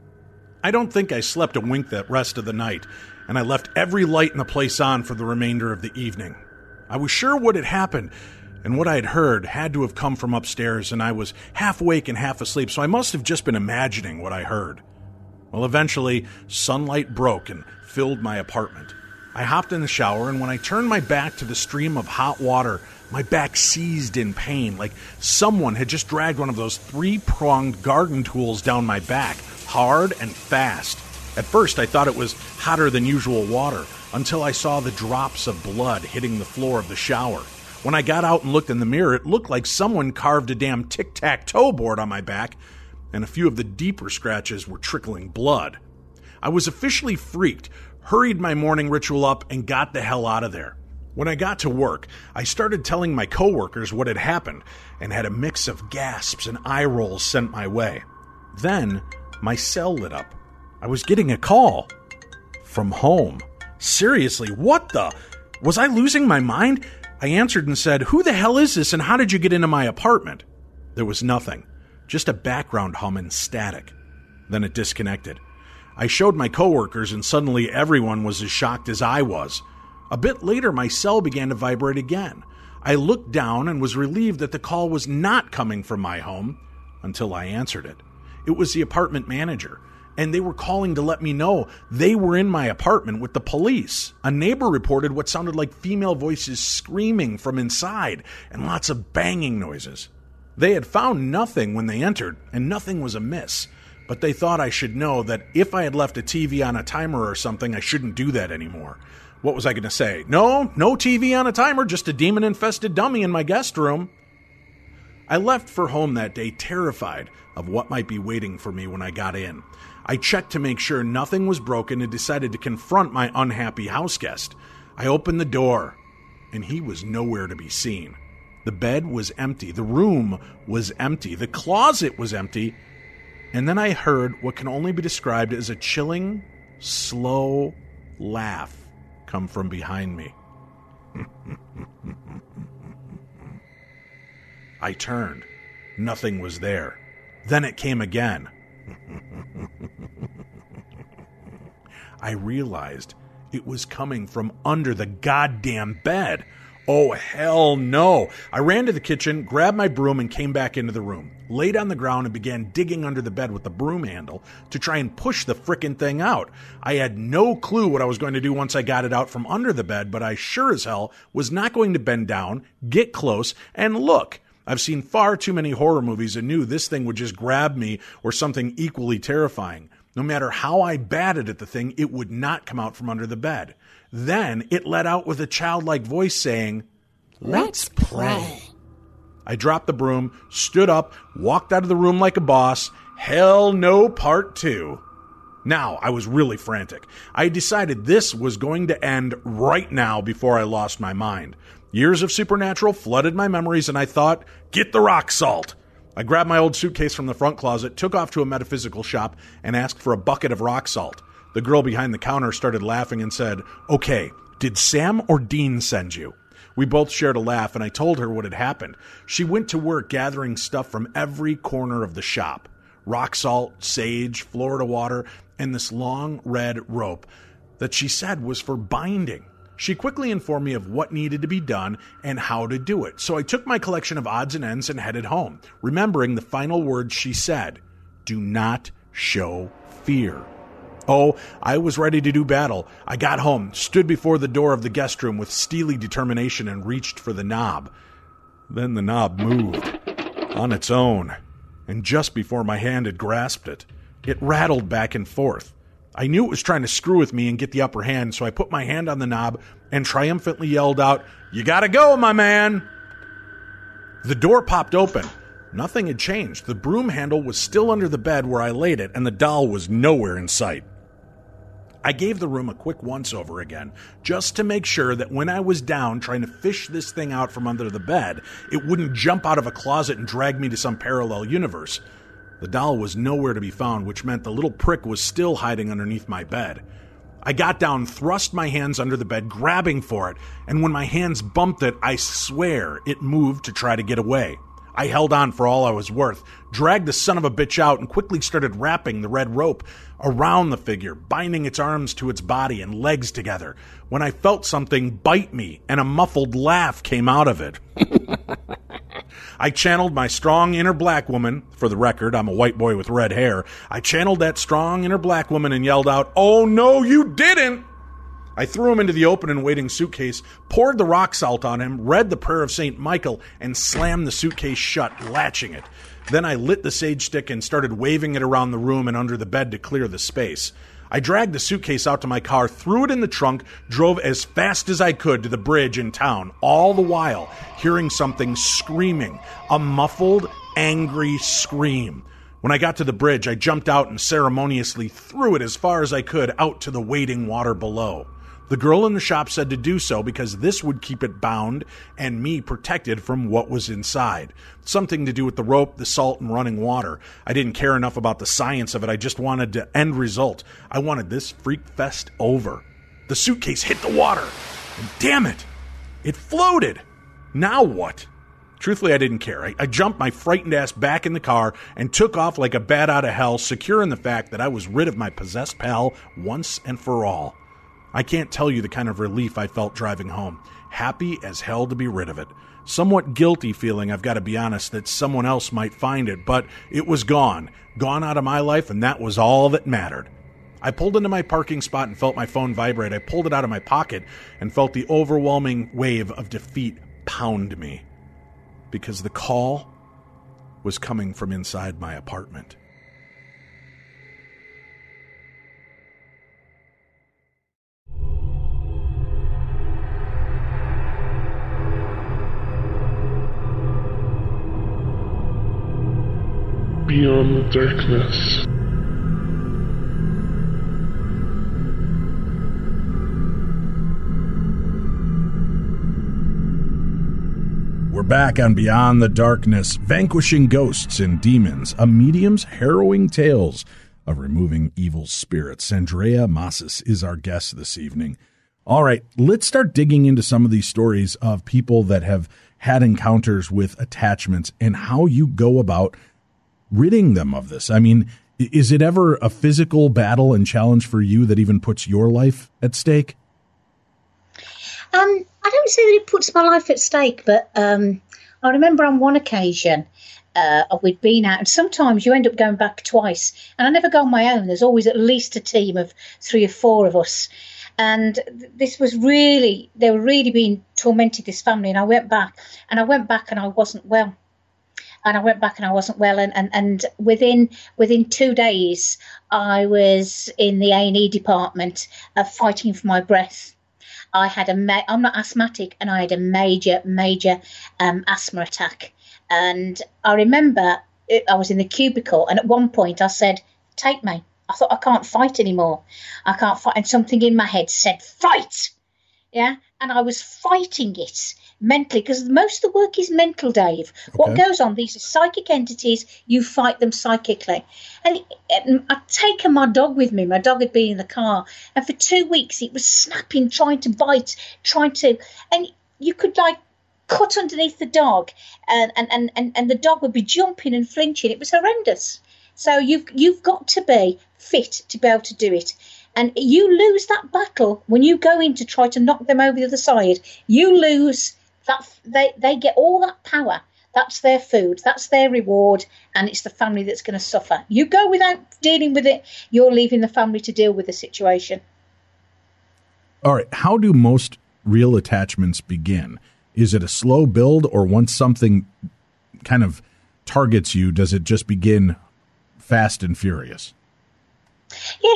Speaker 1: I don't think I slept a wink that rest of the night, and I left every light in the place on for the remainder of the evening. I was sure what had happened and what I had heard had to have come from upstairs, and I was half awake and half asleep, so I must have just been imagining what I heard. Well, eventually, sunlight broke and filled my apartment. I hopped in the shower, and when I turned my back to the stream of hot water, my back seized in pain, like someone had just dragged one of those three-pronged garden tools down my back, hard and fast. At first, I thought it was hotter than usual water, until I saw the drops of blood hitting the floor of the shower. When I got out and looked in the mirror, it looked like someone carved a damn tic-tac-toe board on my back, and a few of the deeper scratches were trickling blood. I was officially freaked, hurried my morning ritual up, and got the hell out of there. When I got to work, I started telling my coworkers what had happened, and had a mix of gasps and eye rolls sent my way. Then, my cell lit up. I was getting a call. From home. Seriously, what the? Was I losing my mind? I answered and said, "Who the hell is this and how did you get into my apartment?" There was nothing, just a background hum and static. Then it disconnected. I showed my coworkers and suddenly everyone was as shocked as I was. A bit later, my cell began to vibrate again. I looked down and was relieved that the call was not coming from my home until I answered it. It was the apartment manager, and they were calling to let me know they were in my apartment with the police. A neighbor reported what sounded like female voices screaming from inside and lots of banging noises. They had found nothing when they entered, and nothing was amiss, but they thought I should know that if I had left a TV on a timer or something, I shouldn't do that anymore. What was I going to say? No TV on a timer, just a demon-infested dummy in my guest room. I left for home that day terrified of what might be waiting for me when I got in. I checked to make sure nothing was broken and decided to confront my unhappy houseguest. I opened the door, and he was nowhere to be seen. The bed was empty. The room was empty. The closet was empty. And then I heard what can only be described as a chilling, slow laugh come from behind me. I turned. Nothing was there. Then it came again. I realized it was coming from under the goddamn bed. Oh, hell no. I ran to the kitchen, grabbed my broom, and came back into the room. Laid on the ground and began digging under the bed with the broom handle to try and push the frickin' thing out. I had no clue what I was going to do once I got it out from under the bed, but I sure as hell was not going to bend down, get close, and look. I've seen far too many horror movies and knew this thing would just grab me or something equally terrifying. No matter how I batted at the thing, it would not come out from under the bed. Then it let out with a childlike voice saying, "Let's play." I dropped the broom, stood up, walked out of the room like a boss. Hell no, part 2. Now, I was really frantic. I decided this was going to end right now before I lost my mind. Years of Supernatural flooded my memories, and I thought, get the rock salt. I grabbed my old suitcase from the front closet, took off to a metaphysical shop, and asked for a bucket of rock salt. The girl behind the counter started laughing and said, "Okay, did Sam or Dean send you?" We both shared a laugh, and I told her what had happened. She went to work gathering stuff from every corner of the shop. Rock salt, sage, Florida water, and this long red rope that she said was for binding. She quickly informed me of what needed to be done and how to do it, so I took my collection of odds and ends and headed home, remembering the final words she said, "Do not show fear." Oh, I was ready to do battle. I got home, stood before the door of the guest room with steely determination and reached for the knob. Then the knob moved on its own, and just before my hand had grasped it, it rattled back and forth. I knew it was trying to screw with me and get the upper hand, so I put my hand on the knob and triumphantly yelled out, "You gotta go, my man!" The door popped open. Nothing had changed. The broom handle was still under the bed where I laid it, and the doll was nowhere in sight. I gave the room a quick once-over again, just to make sure that when I was down trying to fish this thing out from under the bed, it wouldn't jump out of a closet and drag me to some parallel universe. The doll was nowhere to be found, which meant the little prick was still hiding underneath my bed. I got down, thrust my hands under the bed, grabbing for it, and when my hands bumped it, I swear it moved to try to get away. I held on for all I was worth, dragged the son of a bitch out, and quickly started wrapping the red rope around the figure, binding its arms to its body and legs together, when I felt something bite me, and a muffled laugh came out of it. I channeled my strong inner black woman. For the record, I'm a white boy with red hair. I channeled that strong inner black woman and yelled out, "Oh, no, you didn't!" I threw him into the open and waiting suitcase, poured the rock salt on him, read the prayer of St. Michael, and slammed the suitcase shut, latching it. Then I lit the sage stick and started waving it around the room and under the bed to clear the space. I dragged the suitcase out to my car, threw it in the trunk, drove as fast as I could to the bridge in town, all the while hearing something screaming, a muffled, angry scream. When I got to the bridge, I jumped out and ceremoniously threw it as far as I could out to the waiting water below. The girl in the shop said to do so because this would keep it bound and me protected from what was inside. Something to do with the rope, the salt, and running water. I didn't care enough about the science of it. I just wanted the end result. I wanted this freak fest over. The suitcase hit the water, and damn it, it floated. Now what? Truthfully, I didn't care. I jumped my frightened ass back in the car and took off like a bat out of hell, secure in the fact that I was rid of my possessed pal once and for all. I can't tell you the kind of relief I felt driving home. Happy as hell to be rid of it. Somewhat guilty feeling, I've got to be honest, that someone else might find it, but it was gone. Gone out of my life, and that was all that mattered. I pulled into my parking spot and felt my phone vibrate. I pulled it out of my pocket and felt the overwhelming wave of defeat pound me. Because the call was coming from inside my apartment.
Speaker 4: Beyond the darkness.
Speaker 1: We're back on Beyond the Darkness, Vanquishing Ghosts and Demons, a medium's harrowing tales of removing evil spirits. Andrea Macis is our guest this evening. All right, let's start digging into some of these stories of people that have had encounters with attachments and how you go about ridding them of this. I mean, is it ever a physical battle and challenge for you that even puts your life at stake?
Speaker 3: I don't say that it puts my life at stake, but I remember on one occasion we'd been out, and sometimes you end up going back twice, and I never go on my own. There's always at least a team of 3 or 4 of us. And this was really, they were really being tormented, this family, and I went back and I wasn't well. And within 2 days, I was in the A&E department fighting for my breath. I had I'm not asthmatic, and I had a major asthma attack. And I remember I was in the cubicle, and at one point I said, "Take me." I thought, I can't fight anymore. I can't fight. And something in my head said, "Fight!" Yeah. And I was fighting it mentally, because most of the work is mental, Dave. Okay. What goes on, these are psychic entities, you fight them psychically. And I'd taken my dog with me. My dog had been in the car, and for 2 weeks it was snapping, trying to bite, and you could like cut underneath the dog, and the dog would be jumping and flinching. It was horrendous. So you've got to be fit to be able to do it. And you lose that battle when you go in to try to knock them over the other side. You lose that. They get all that power That's their food. That's their reward. And it's the family that's going to suffer. You go without dealing with it, you're leaving the family to deal with the situation.
Speaker 1: All right. How do most real attachments begin? Is it a slow build, or once something kind of targets you, does it just begin fast and furious?
Speaker 3: Yeah,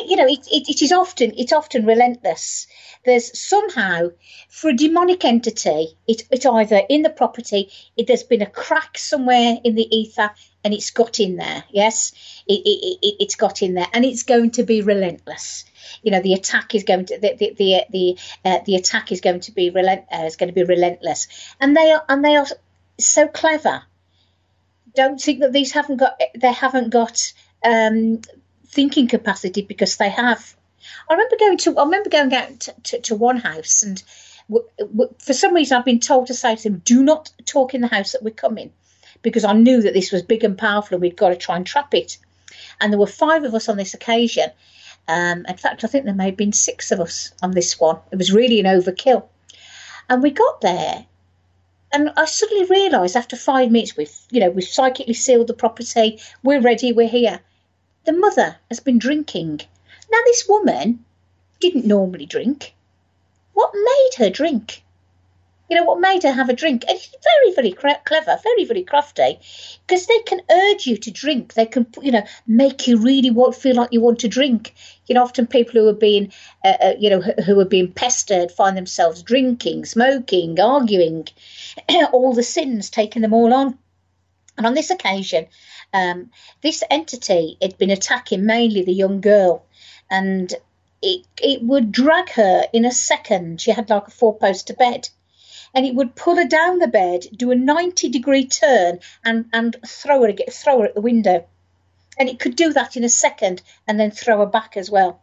Speaker 3: it's often relentless. There's somehow, for a demonic entity, it's either in the property, there's been a crack somewhere in the ether, and it's got in there. Yes, it's got in there, and it's going to be relentless. The attack is going to the attack is going to be relentless, and they are so clever. Don't think that they haven't got thinking capacity, because they have. I remember going out to one house, and for some reason I've been told to say to them, "Do not talk in the house that we're coming," because I knew that this was big and powerful and we'd got to try and trap it. And there were 5 of us on this occasion. In fact, I think there may have been 6 of us on this one. It was really an overkill. And we got there, and I suddenly realised after 5 minutes, we've psychically sealed the property. We're ready. We're here. The mother has been drinking. Now, this woman didn't normally drink. What made her drink? What made her have a drink? And it's very, very clever, very, very crafty, because they can urge you to drink. They can, make you really feel like you want to drink. Often people who are being, who are being pestered find themselves drinking, smoking, arguing, all the sins, taking them all on. And on this occasion, this entity had been attacking mainly the young girl, and it would drag her in a second. She had like a 4-poster bed, and it would pull her down the bed, do a 90-degree turn, and throw her at the window. And it could do that in a second, and then throw her back as well.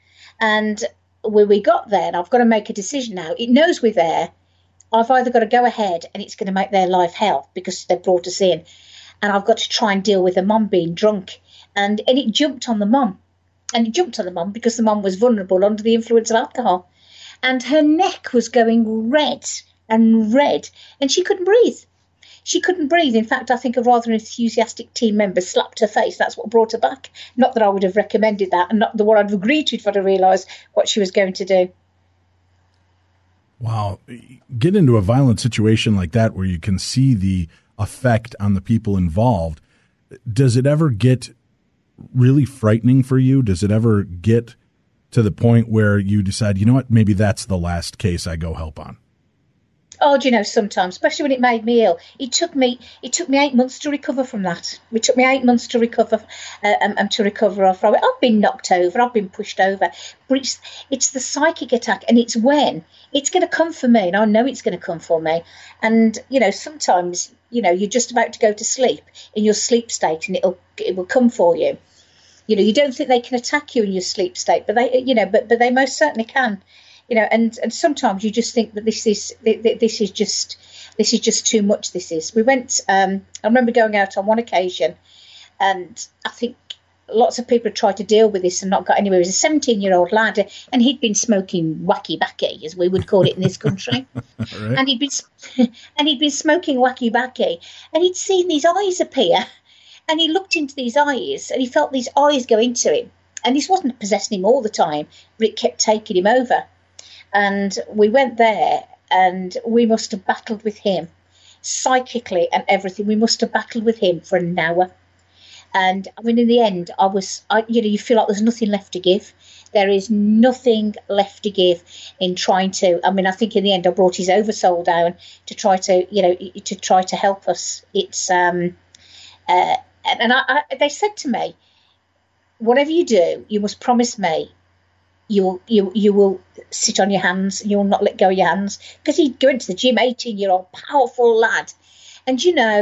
Speaker 3: And when we got there, and I've got to make a decision now. It knows we're there. I've either got to go ahead, and it's going to make their life hell because they brought us in, and I've got to try and deal with the mum being drunk. And it jumped on the mum. And it jumped on the mum because the mum was vulnerable under the influence of alcohol. And her neck was going red and red, and she couldn't breathe. She couldn't breathe. In fact, I think a rather enthusiastic team member slapped her face. That's what brought her back. Not that I would have recommended that, and not the one I'd have agreed to if I'd have realised what she was going to do.
Speaker 1: Wow. Get into a violent situation like that where you can see the effect on the people involved. Does it ever get really frightening for you? Does it ever get to the point where you decide, you know what, maybe that's the last case I go help on?
Speaker 3: Oh, sometimes, especially when it made me ill. It took me 8 months to recover from that. It took me 8 months to recover from it. I've been knocked over, I've been pushed over, but it's the psychic attack, and it's when it's going to come for me, and I know it's going to come for me. And sometimes you're just about to go to sleep in your sleep state, and it will come for you. You don't think they can attack you in your sleep state, but they most certainly can. And sometimes you just think that this is just too much. We went. I remember going out on one occasion, and I think lots of people had tried to deal with this and not got anywhere. He was a 17-year-old lad, and he'd been smoking wacky backy, as we would call it in this country. Right. And he'd been smoking wacky backy, and he'd seen these eyes appear, and he looked into these eyes, and he felt these eyes go into him. And this wasn't possessing him all the time, but it kept taking him over. And we went there, and we must have battled with him psychically and everything. We must have battled with him for an hour. And I mean, in the end, you feel like there's nothing left to give. There is nothing left to give in trying to. I mean, I think in the end, I brought his oversoul down to try to help us. It's they said to me, whatever you do, you must promise me you will sit on your hands, you will not let go of your hands. Because he'd go into the gym, 18-year-old, powerful lad. And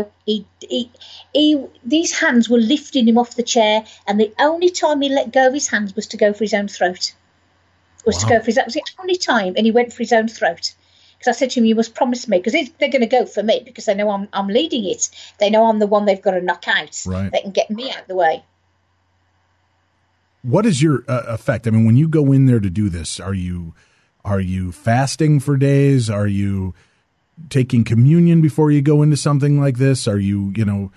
Speaker 3: these hands were lifting him off the chair, and the only time he let go of his hands was to go for his own throat. That was the only time, and he went for his own throat. Because I said to him, you must promise me, because they're going to go for me, because they know I'm leading it. They know I'm the one they've got to knock out. Right. They can get me out of the way.
Speaker 1: What is your effect? I mean, when you go in there to do this, are you fasting for days? Are you taking communion before you go into something like this? Are you,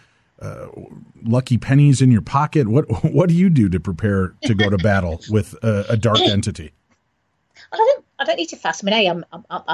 Speaker 1: lucky pennies in your pocket? What do you do to prepare to go to battle with a dark entity?
Speaker 3: I don't need to fast. I mean,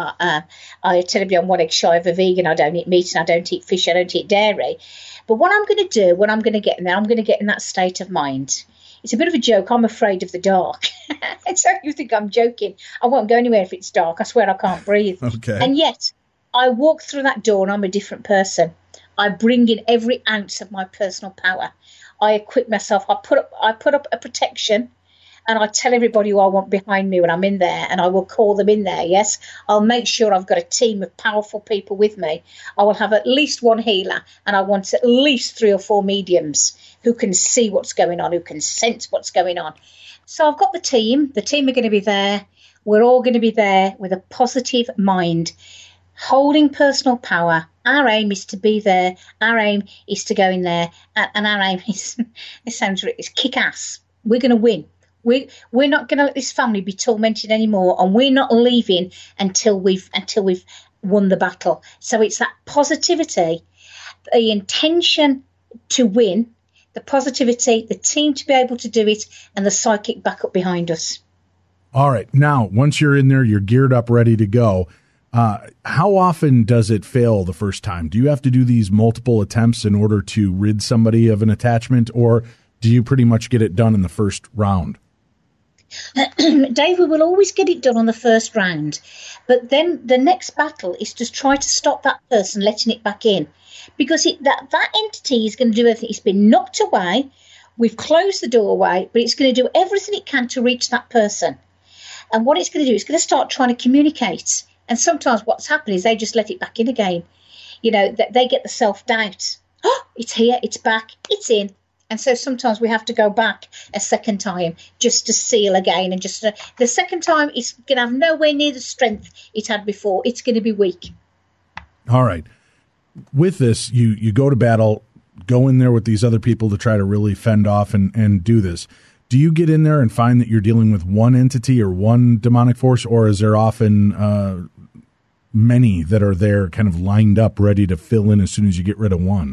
Speaker 3: I tell you, I'm one egg shy of a vegan. I don't eat meat and I don't eat fish. I don't eat dairy. But what I'm going to do when I'm going to get in there, I'm going to get in that state of mind. It's a bit of a joke. I'm afraid of the dark. And so you think I'm joking. I won't go anywhere if it's dark. I swear I can't breathe.
Speaker 1: Okay.
Speaker 3: And yet I walk through that door and I'm a different person. I bring in every ounce of my personal power. I equip myself. I put up a protection. And I tell everybody who I want behind me when I'm in there, and I will call them in there, yes. I'll make sure I've got a team of powerful people with me. I will have at least one healer, and I want at least 3 or 4 mediums who can see what's going on, who can sense what's going on. So I've got the team. The team are going to be there. We're all going to be there with a positive mind, holding personal power. Our aim is to be there. Our aim is to go in there. And our aim is, it's kick ass. We're going to win. We're not going to let this family be tormented anymore, and we're not leaving until we've won the battle. So it's that positivity, the intention to win, the positivity, the team to be able to do it, and the psychic backup behind us.
Speaker 1: All right. Now, once you're in there, you're geared up, ready to go. How often does it fail the first time? Do you have to do these multiple attempts in order to rid somebody of an attachment, or do you pretty much get it done in the first round?
Speaker 3: Dave, we will always get it done on the first round, but then the next battle is to try to stop that person letting it back in, because that entity is going to do everything. It's been knocked away, we've closed the doorway, but it's going to do everything it can to reach that person. And what it's going to do, it's going to start trying to communicate. And sometimes what's happened is they just let it back in again. They get the self-doubt. Oh, it's here, it's back, it's in. And so sometimes we have to go back a second time just to seal again. And the second time, it's going to have nowhere near the strength it had before. It's going to be weak.
Speaker 1: All right. With this, you go to battle, go in there with these other people to try to really fend off and do this. Do you get in there and find that you're dealing with one entity or one demonic force, or is there often many that are there kind of lined up ready to fill in as soon as you get rid of one?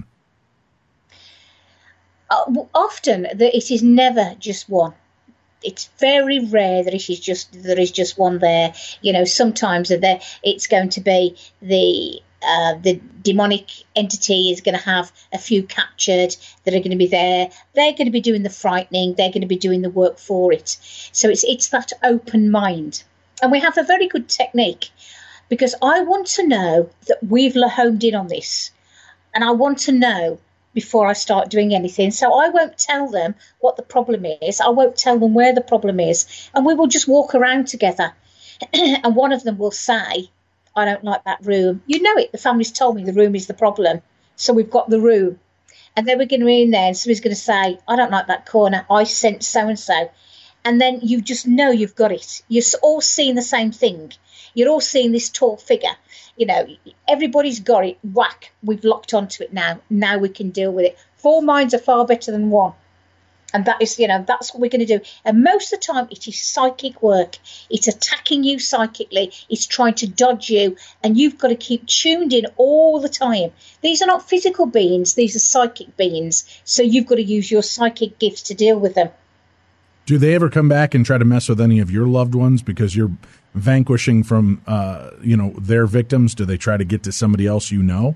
Speaker 3: Often it is never just one. It's very rare that there is just one there. Sometimes it's going to be the demonic entity is going to have a few captured that are going to be there. They're going to be doing the frightening. They're going to be doing the work for it. So it's that open mind. And we have a very good technique, because I want to know that we've homed in on this. And I want to know before I start doing anything. So I won't tell them what the problem is. I won't tell them where the problem is. And we will just walk around together. And one of them will say, I don't like that room. You know it. The family's told me the room is the problem. So we've got the room. And then we're going to be in there and somebody's going to say, I don't like that corner. I sense so-and-so. And then you just know you've got it. You're all seeing the same thing. You're all seeing this tall figure. Everybody's got it. Whack. We've locked onto it now. Now we can deal with it. 4 minds are far better than one. And that is, that's what we're going to do. And most of the time, it is psychic work. It's attacking you psychically. It's trying to dodge you. And you've got to keep tuned in all the time. These are not physical beings. These are psychic beings. So you've got to use your psychic gifts to deal with them.
Speaker 1: Do they ever come back and try to mess with any of your loved ones because you're vanquishing from, their victims? Do they try to get to somebody else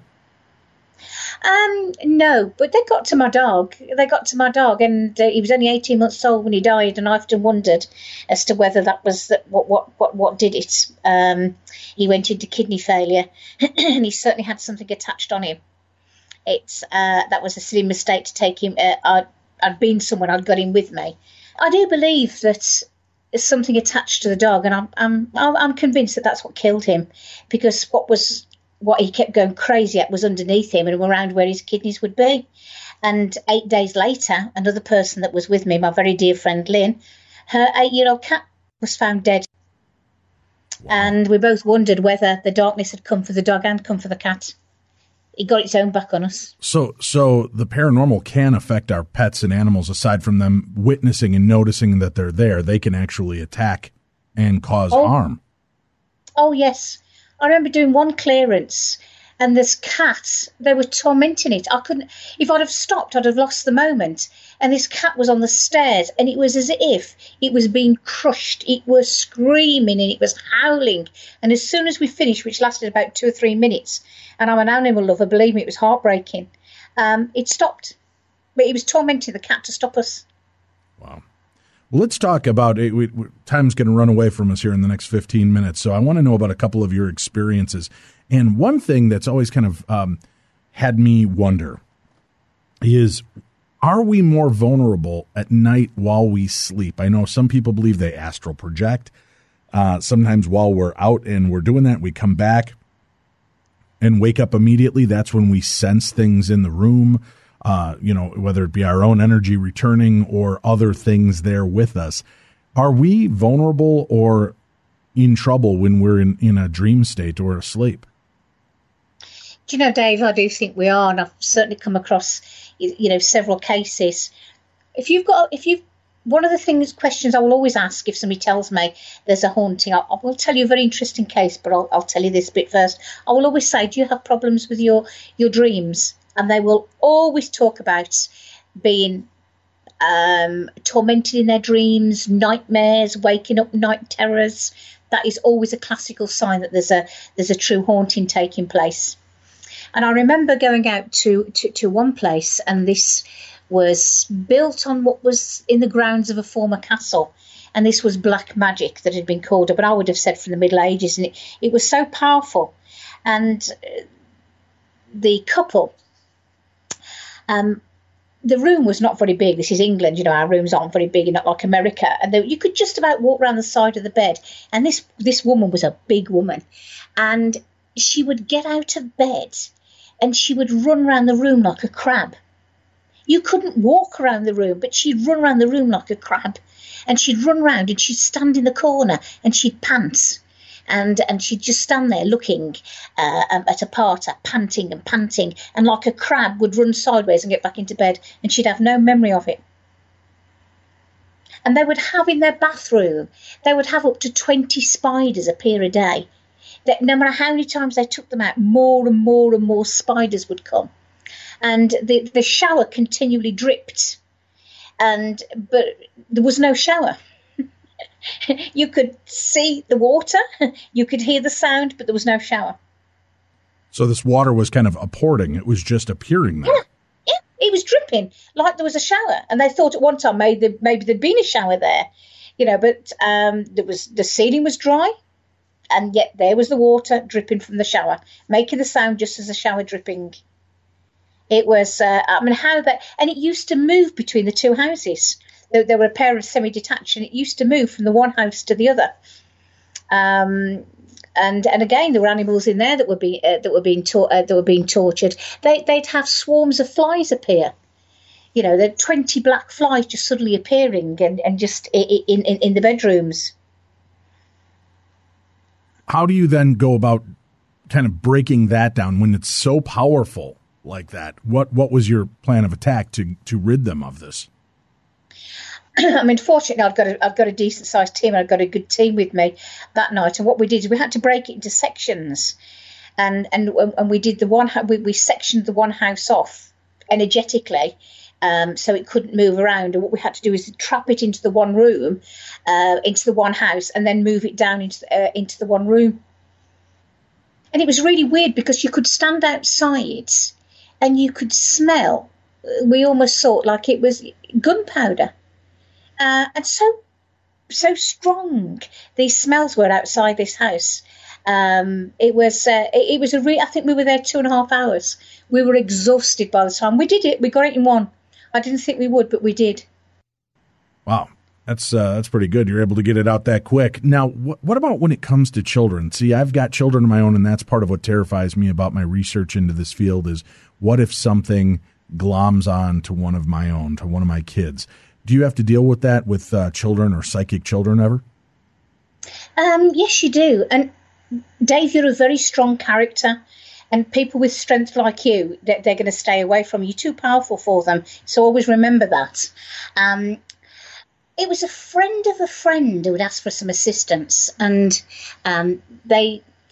Speaker 3: No, but they got to my dog. And he was only 18 months old when he died, and I often wondered as to whether that was what did it. He went into kidney failure, and he certainly had something attached on him. That was a silly mistake to take him. I'd been somewhere, I'd got him with me. I do believe that there's something attached to the dog, and I'm convinced that that's what killed him, because what he kept going crazy at was underneath him and around where his kidneys would be. And 8 days later, another person that was with me, my very dear friend Lynn, her 8-year-old cat was found dead. Wow. And we both wondered whether the darkness had come for the dog and come for the cat. It got its own back on us.
Speaker 1: So the paranormal can affect our pets and animals. Aside from them witnessing and noticing that they're there, they can actually attack and cause harm.
Speaker 3: Oh, yes. I remember doing one clearance, and this cat, they were tormenting it. I couldn't, if I'd have stopped, I'd have lost the moment. And this cat was on the stairs, and it was as if it was being crushed. It was screaming and it was howling. And as soon as we finished, which lasted about 2 or 3 minutes, and I'm an animal lover, believe me, it was heartbreaking, it stopped. But it was tormenting the cat to stop us.
Speaker 1: Wow. Well, let's talk about it. Time's going to run away from us here in the next 15 minutes. So I want to know about a couple of your experiences. And one thing that's always kind of had me wonder is, are we more vulnerable at night while we sleep? I know some people believe they astral project. Sometimes while we're out and we're doing that, we come back and wake up immediately. That's when we sense things in the room, whether it be our own energy returning or other things there with us. Are we vulnerable or in trouble when we're in a dream state or asleep?
Speaker 3: Do you know, Dave, I do think we are, and I've certainly come across, several cases. One of the questions I will always ask if somebody tells me there's a haunting, I will tell you a very interesting case, but I'll tell you this bit first. I will always say, do you have problems with your dreams? And they will always talk about being tormented in their dreams, nightmares, waking up, night terrors. That is always a classical sign that there's a true haunting taking place. And I remember going out to one place, and this was built on what was in the grounds of a former castle. And this was black magic that had been called up, and I would have said from the Middle Ages. And it was so powerful. And the couple, the room was not very big. This is England, our rooms aren't very big, not like America. And you could just about walk around the side of the bed. And this woman was a big woman. And she would get out of bed and she would run around the room like a crab. You couldn't walk around the room, but she'd run around the room like a crab. And she'd run around and she'd stand in the corner and she'd pant. And she'd just stand there looking at a parter, panting and panting. And like a crab would run sideways and get back into bed. And she'd have no memory of it. And they would have in their bathroom, they would have up to 20 spiders appear a day. That no matter how many times they took them out, more and more and more spiders would come. And the shower continually dripped. But there was no shower. You could see the water, you could hear the sound, but there was no shower.
Speaker 1: So this water was kind of apporting. It was just appearing there.
Speaker 3: Yeah, it was dripping like there was a shower. And they thought at one time maybe there'd been a shower there, but the ceiling was dry. And yet there was the water dripping from the shower, making the sound just as a shower dripping. It was, and it used to move between the two houses. There were a pair of semi-detached, and it used to move from the one house to the other. And again, there were animals in there that were being tortured. They'd have swarms of flies appear. There were 20 black flies just suddenly appearing and just in the bedrooms.
Speaker 1: How do you then go about kind of breaking that down when it's so powerful like that? What was your plan of attack to rid them of this?
Speaker 3: I mean, fortunately, I've got a decent sized team. I've got a good team with me that night. And what we did is we had to break it into sections, and we did we sectioned the one house off energetically. So it couldn't move around. And what we had to do is trap it into the one room, into the one house, and then move it down into the one room. And it was really weird because you could stand outside and you could smell. We almost thought like it was gunpowder, and so strong these smells were outside this house. It was I think we were there 2.5 hours. We were exhausted by the time we did it. We got it in one. I didn't think we would, but we did.
Speaker 1: Wow. That's pretty good. You're able to get it out that quick. Now, what about when it comes to children? See, I've got children of my own, and that's part of what terrifies me about my research into this field is what if something gloms on to one of my own, to one of my kids? Do you have to deal with that with children or psychic children ever?
Speaker 3: Yes, you do. And Dave, you're a very strong character. And people with strength like you, they're going to stay away from you. You're too powerful for them. So always remember that. It was a friend of a friend who would ask for some assistance. And they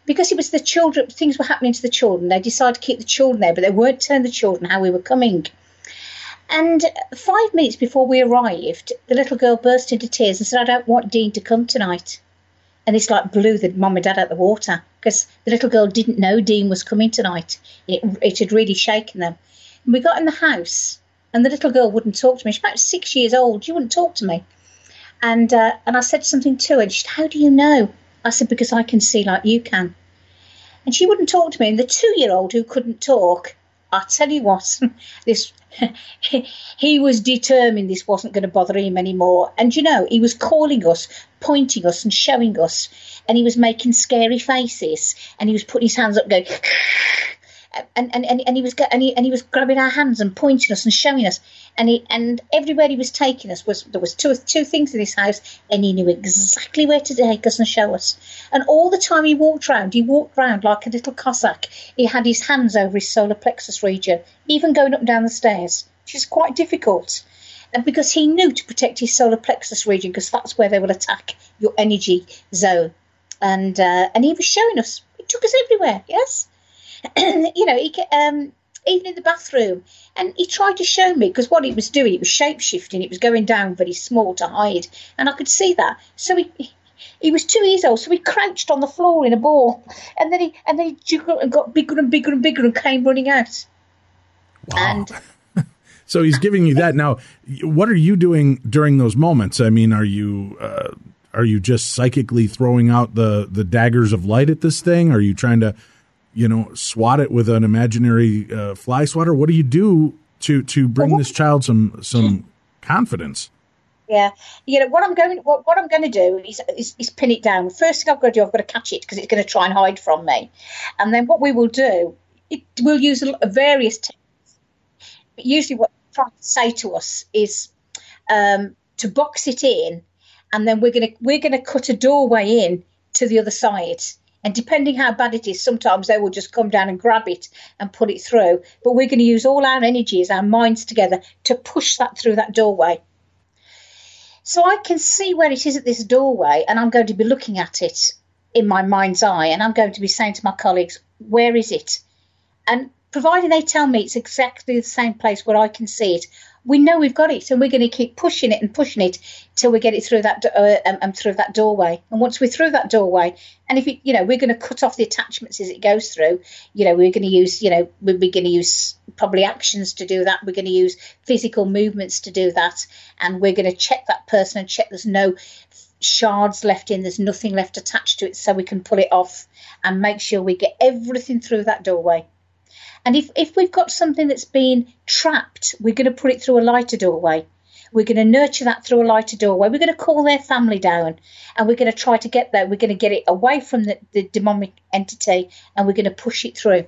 Speaker 3: because it was the children, things were happening to the children. They decided to keep the children there, but they weren't telling the children how we were coming. And 5 minutes before we arrived, the little girl burst into tears and said, "I don't want Dean to come tonight." And this like blew the mum and dad out the water, because the little girl didn't know Dean was coming tonight. It had really shaken them. And we got in the house, and the little girl wouldn't talk to me. She's about 6 years old. She wouldn't talk to me. And I said something to her, and she said, "How do you know?" I said, "Because I can see like you can." And she wouldn't talk to me. And the 2-year-old who couldn't talk, I tell you what, this he was determined this wasn't going to bother him anymore. And, you know, he was calling us, pointing us and showing us, and he was making scary faces, and he was putting his hands up going, and he was grabbing our hands and pointing us and showing us, and everywhere he was taking us there was two things in this house, and he knew exactly where to take us and show us. And all the time he walked round like a little Cossack. He had his hands over his solar plexus region, even going up and down the stairs, which is quite difficult. And because he knew to protect his solar plexus region, because that's where they will attack your energy zone. And he was showing us. He took us everywhere. Yes. You know, even in the bathroom, and he tried to show me, because what he was doing, it was shape-shifting, it was going down very small to hide, and I could see that. So he was 2 years old, so he crouched on the floor in a ball, and then he jiggled and got bigger and bigger and bigger and came running out.
Speaker 1: Wow.
Speaker 3: And
Speaker 1: so he's giving you that. Now, what are you doing during those moments? I mean, are you just psychically throwing out the daggers of light at this thing? Are you trying to, swat it with an imaginary fly swatter? What do you do to bring this child some confidence?
Speaker 3: Yeah, what I'm going to do is pin it down. First thing I've got to do, I've got to catch it, because it's going to try and hide from me. And then what we will do, we'll use various techniques. But usually, what I'm trying to say to us is to box it in, and then we're gonna cut a doorway in to the other side. And depending how bad it is, sometimes they will just come down and grab it and pull it through. But we're going to use all our energies, our minds together, to push that through that doorway. So I can see where it is at this doorway, and I'm going to be looking at it in my mind's eye, and I'm going to be saying to my colleagues, "Where is it?" And providing they tell me it's exactly the same place where I can see it, we know we've got it, and we're going to keep pushing it till we get it through that through that doorway. And once we're through that doorway, and if we're going to cut off the attachments as it goes through. We're going to use we're going to use probably actions to do that. We're going to use physical movements to do that, and we're going to check that person and check there's no shards left in, there's nothing left attached to it, so we can pull it off and make sure we get everything through that doorway. And if we've got something that's been trapped, we're going to put it through a lighter doorway. We're going to nurture that through a lighter doorway. We're going to call their family down, and we're going to try to get there. We're going to get it away from the demonic entity, and we're going to push it through.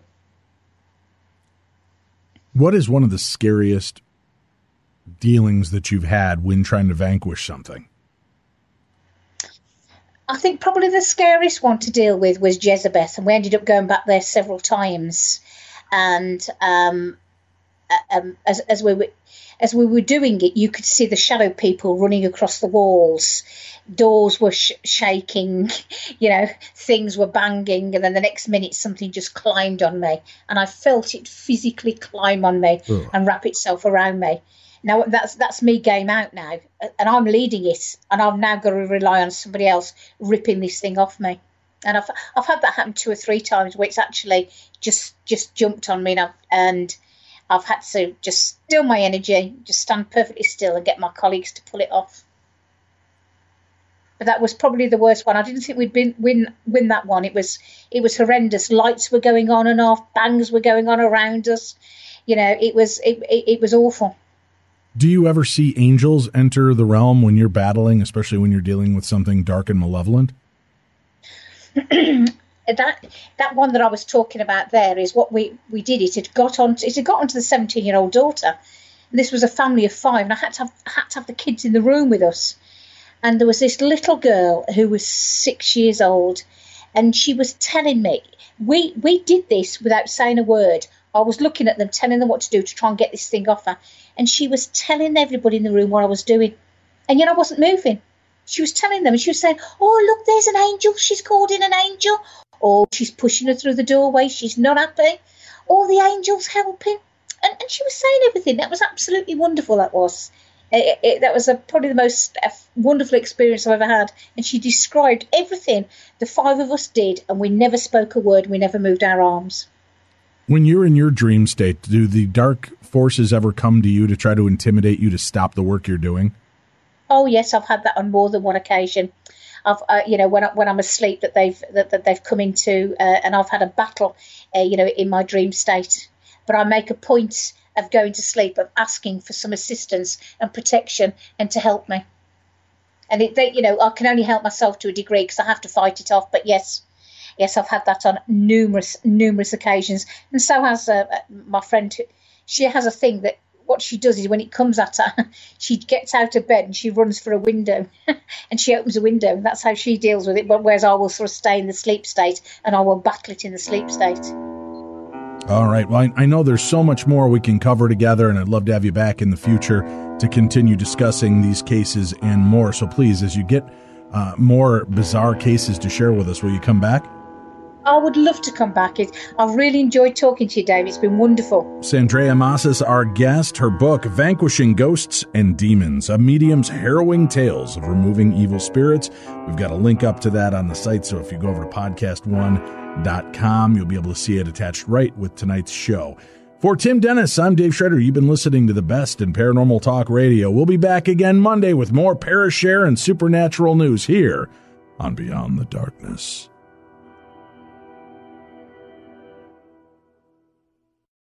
Speaker 1: What is one of the scariest dealings that you've had when trying to vanquish something?
Speaker 3: I think probably the scariest one to deal with was Jezebeth, and we ended up going back there several times. And as we were doing it, you could see the shadow people running across the walls. Doors were shaking, things were banging, and then the next minute something just climbed on me, and I felt it physically climb on me and wrap itself around me. Now that's me game out now, and I'm leading it, and I've now got to rely on somebody else ripping this thing off me. And I've had that happen 2 or 3 times where it's actually just jumped on me, and I've had to just still my energy, just stand perfectly still and get my colleagues to pull it off. But that was probably the worst one. I didn't think we'd win that one. It was horrendous. Lights were going on and off, bangs were going on around us. It was awful.
Speaker 1: Do you ever see angels enter the realm when you're battling, especially when you're dealing with something dark and malevolent?
Speaker 3: That one that I was talking about there is what we did. It had got onto the 17-year-old daughter. And this was a family of 5, and I had to have the kids in the room with us. And there was this little girl who was 6 years old, and she was telling me, we did this without saying a word. I was looking at them, telling them what to do to try and get this thing off her, and she was telling everybody in the room what I was doing, and yet I wasn't moving. She was telling them, and she was saying, "Oh, look, there's an angel. She's called in an angel. or she's pushing her through the doorway, she's not happy, or the angels helping. And she was saying everything. That was absolutely wonderful, that was. That was probably the most wonderful experience I've ever had. And she described everything the five of us did, and we never spoke a word. We never moved our arms.
Speaker 1: When you're in your dream state, do the dark forces ever come to you to try to intimidate you to stop the work you're doing?
Speaker 3: Oh yes, I've had that on more than one occasion. I've when I'm asleep that they've come into and I've had a battle, in my dream state. But I make a point of going to sleep, of asking for some assistance and protection and to help me. And I can only help myself to a degree because I have to fight it off. But yes, I've had that on numerous occasions. And so has my friend. She has a thing that what she does is when it comes at her, she gets out of bed and she runs for a window and she opens a window. And that's how she deals with it. Whereas I will sort of stay in the sleep state and I will battle it in the sleep state.
Speaker 1: All right. Well, I know there's so much more we can cover together, and I'd love to have you back in the future to continue discussing these cases and more. So please, as you get more bizarre cases to share with us, will you come back?
Speaker 3: I would love to come back. I've really enjoyed talking to you, Dave. It's been wonderful.
Speaker 1: Sandrea Masas, our guest. Her book, Vanquishing Ghosts and Demons, a medium's harrowing tales of removing evil spirits. We've got a link up to that on the site, so if you go over to podcastone.com, you'll be able to see it attached right with tonight's show. For Tim Dennis, I'm Dave Schrader. You've been listening to the best in paranormal talk radio. We'll be back again Monday with more Parashare and supernatural news here on Beyond the Darkness.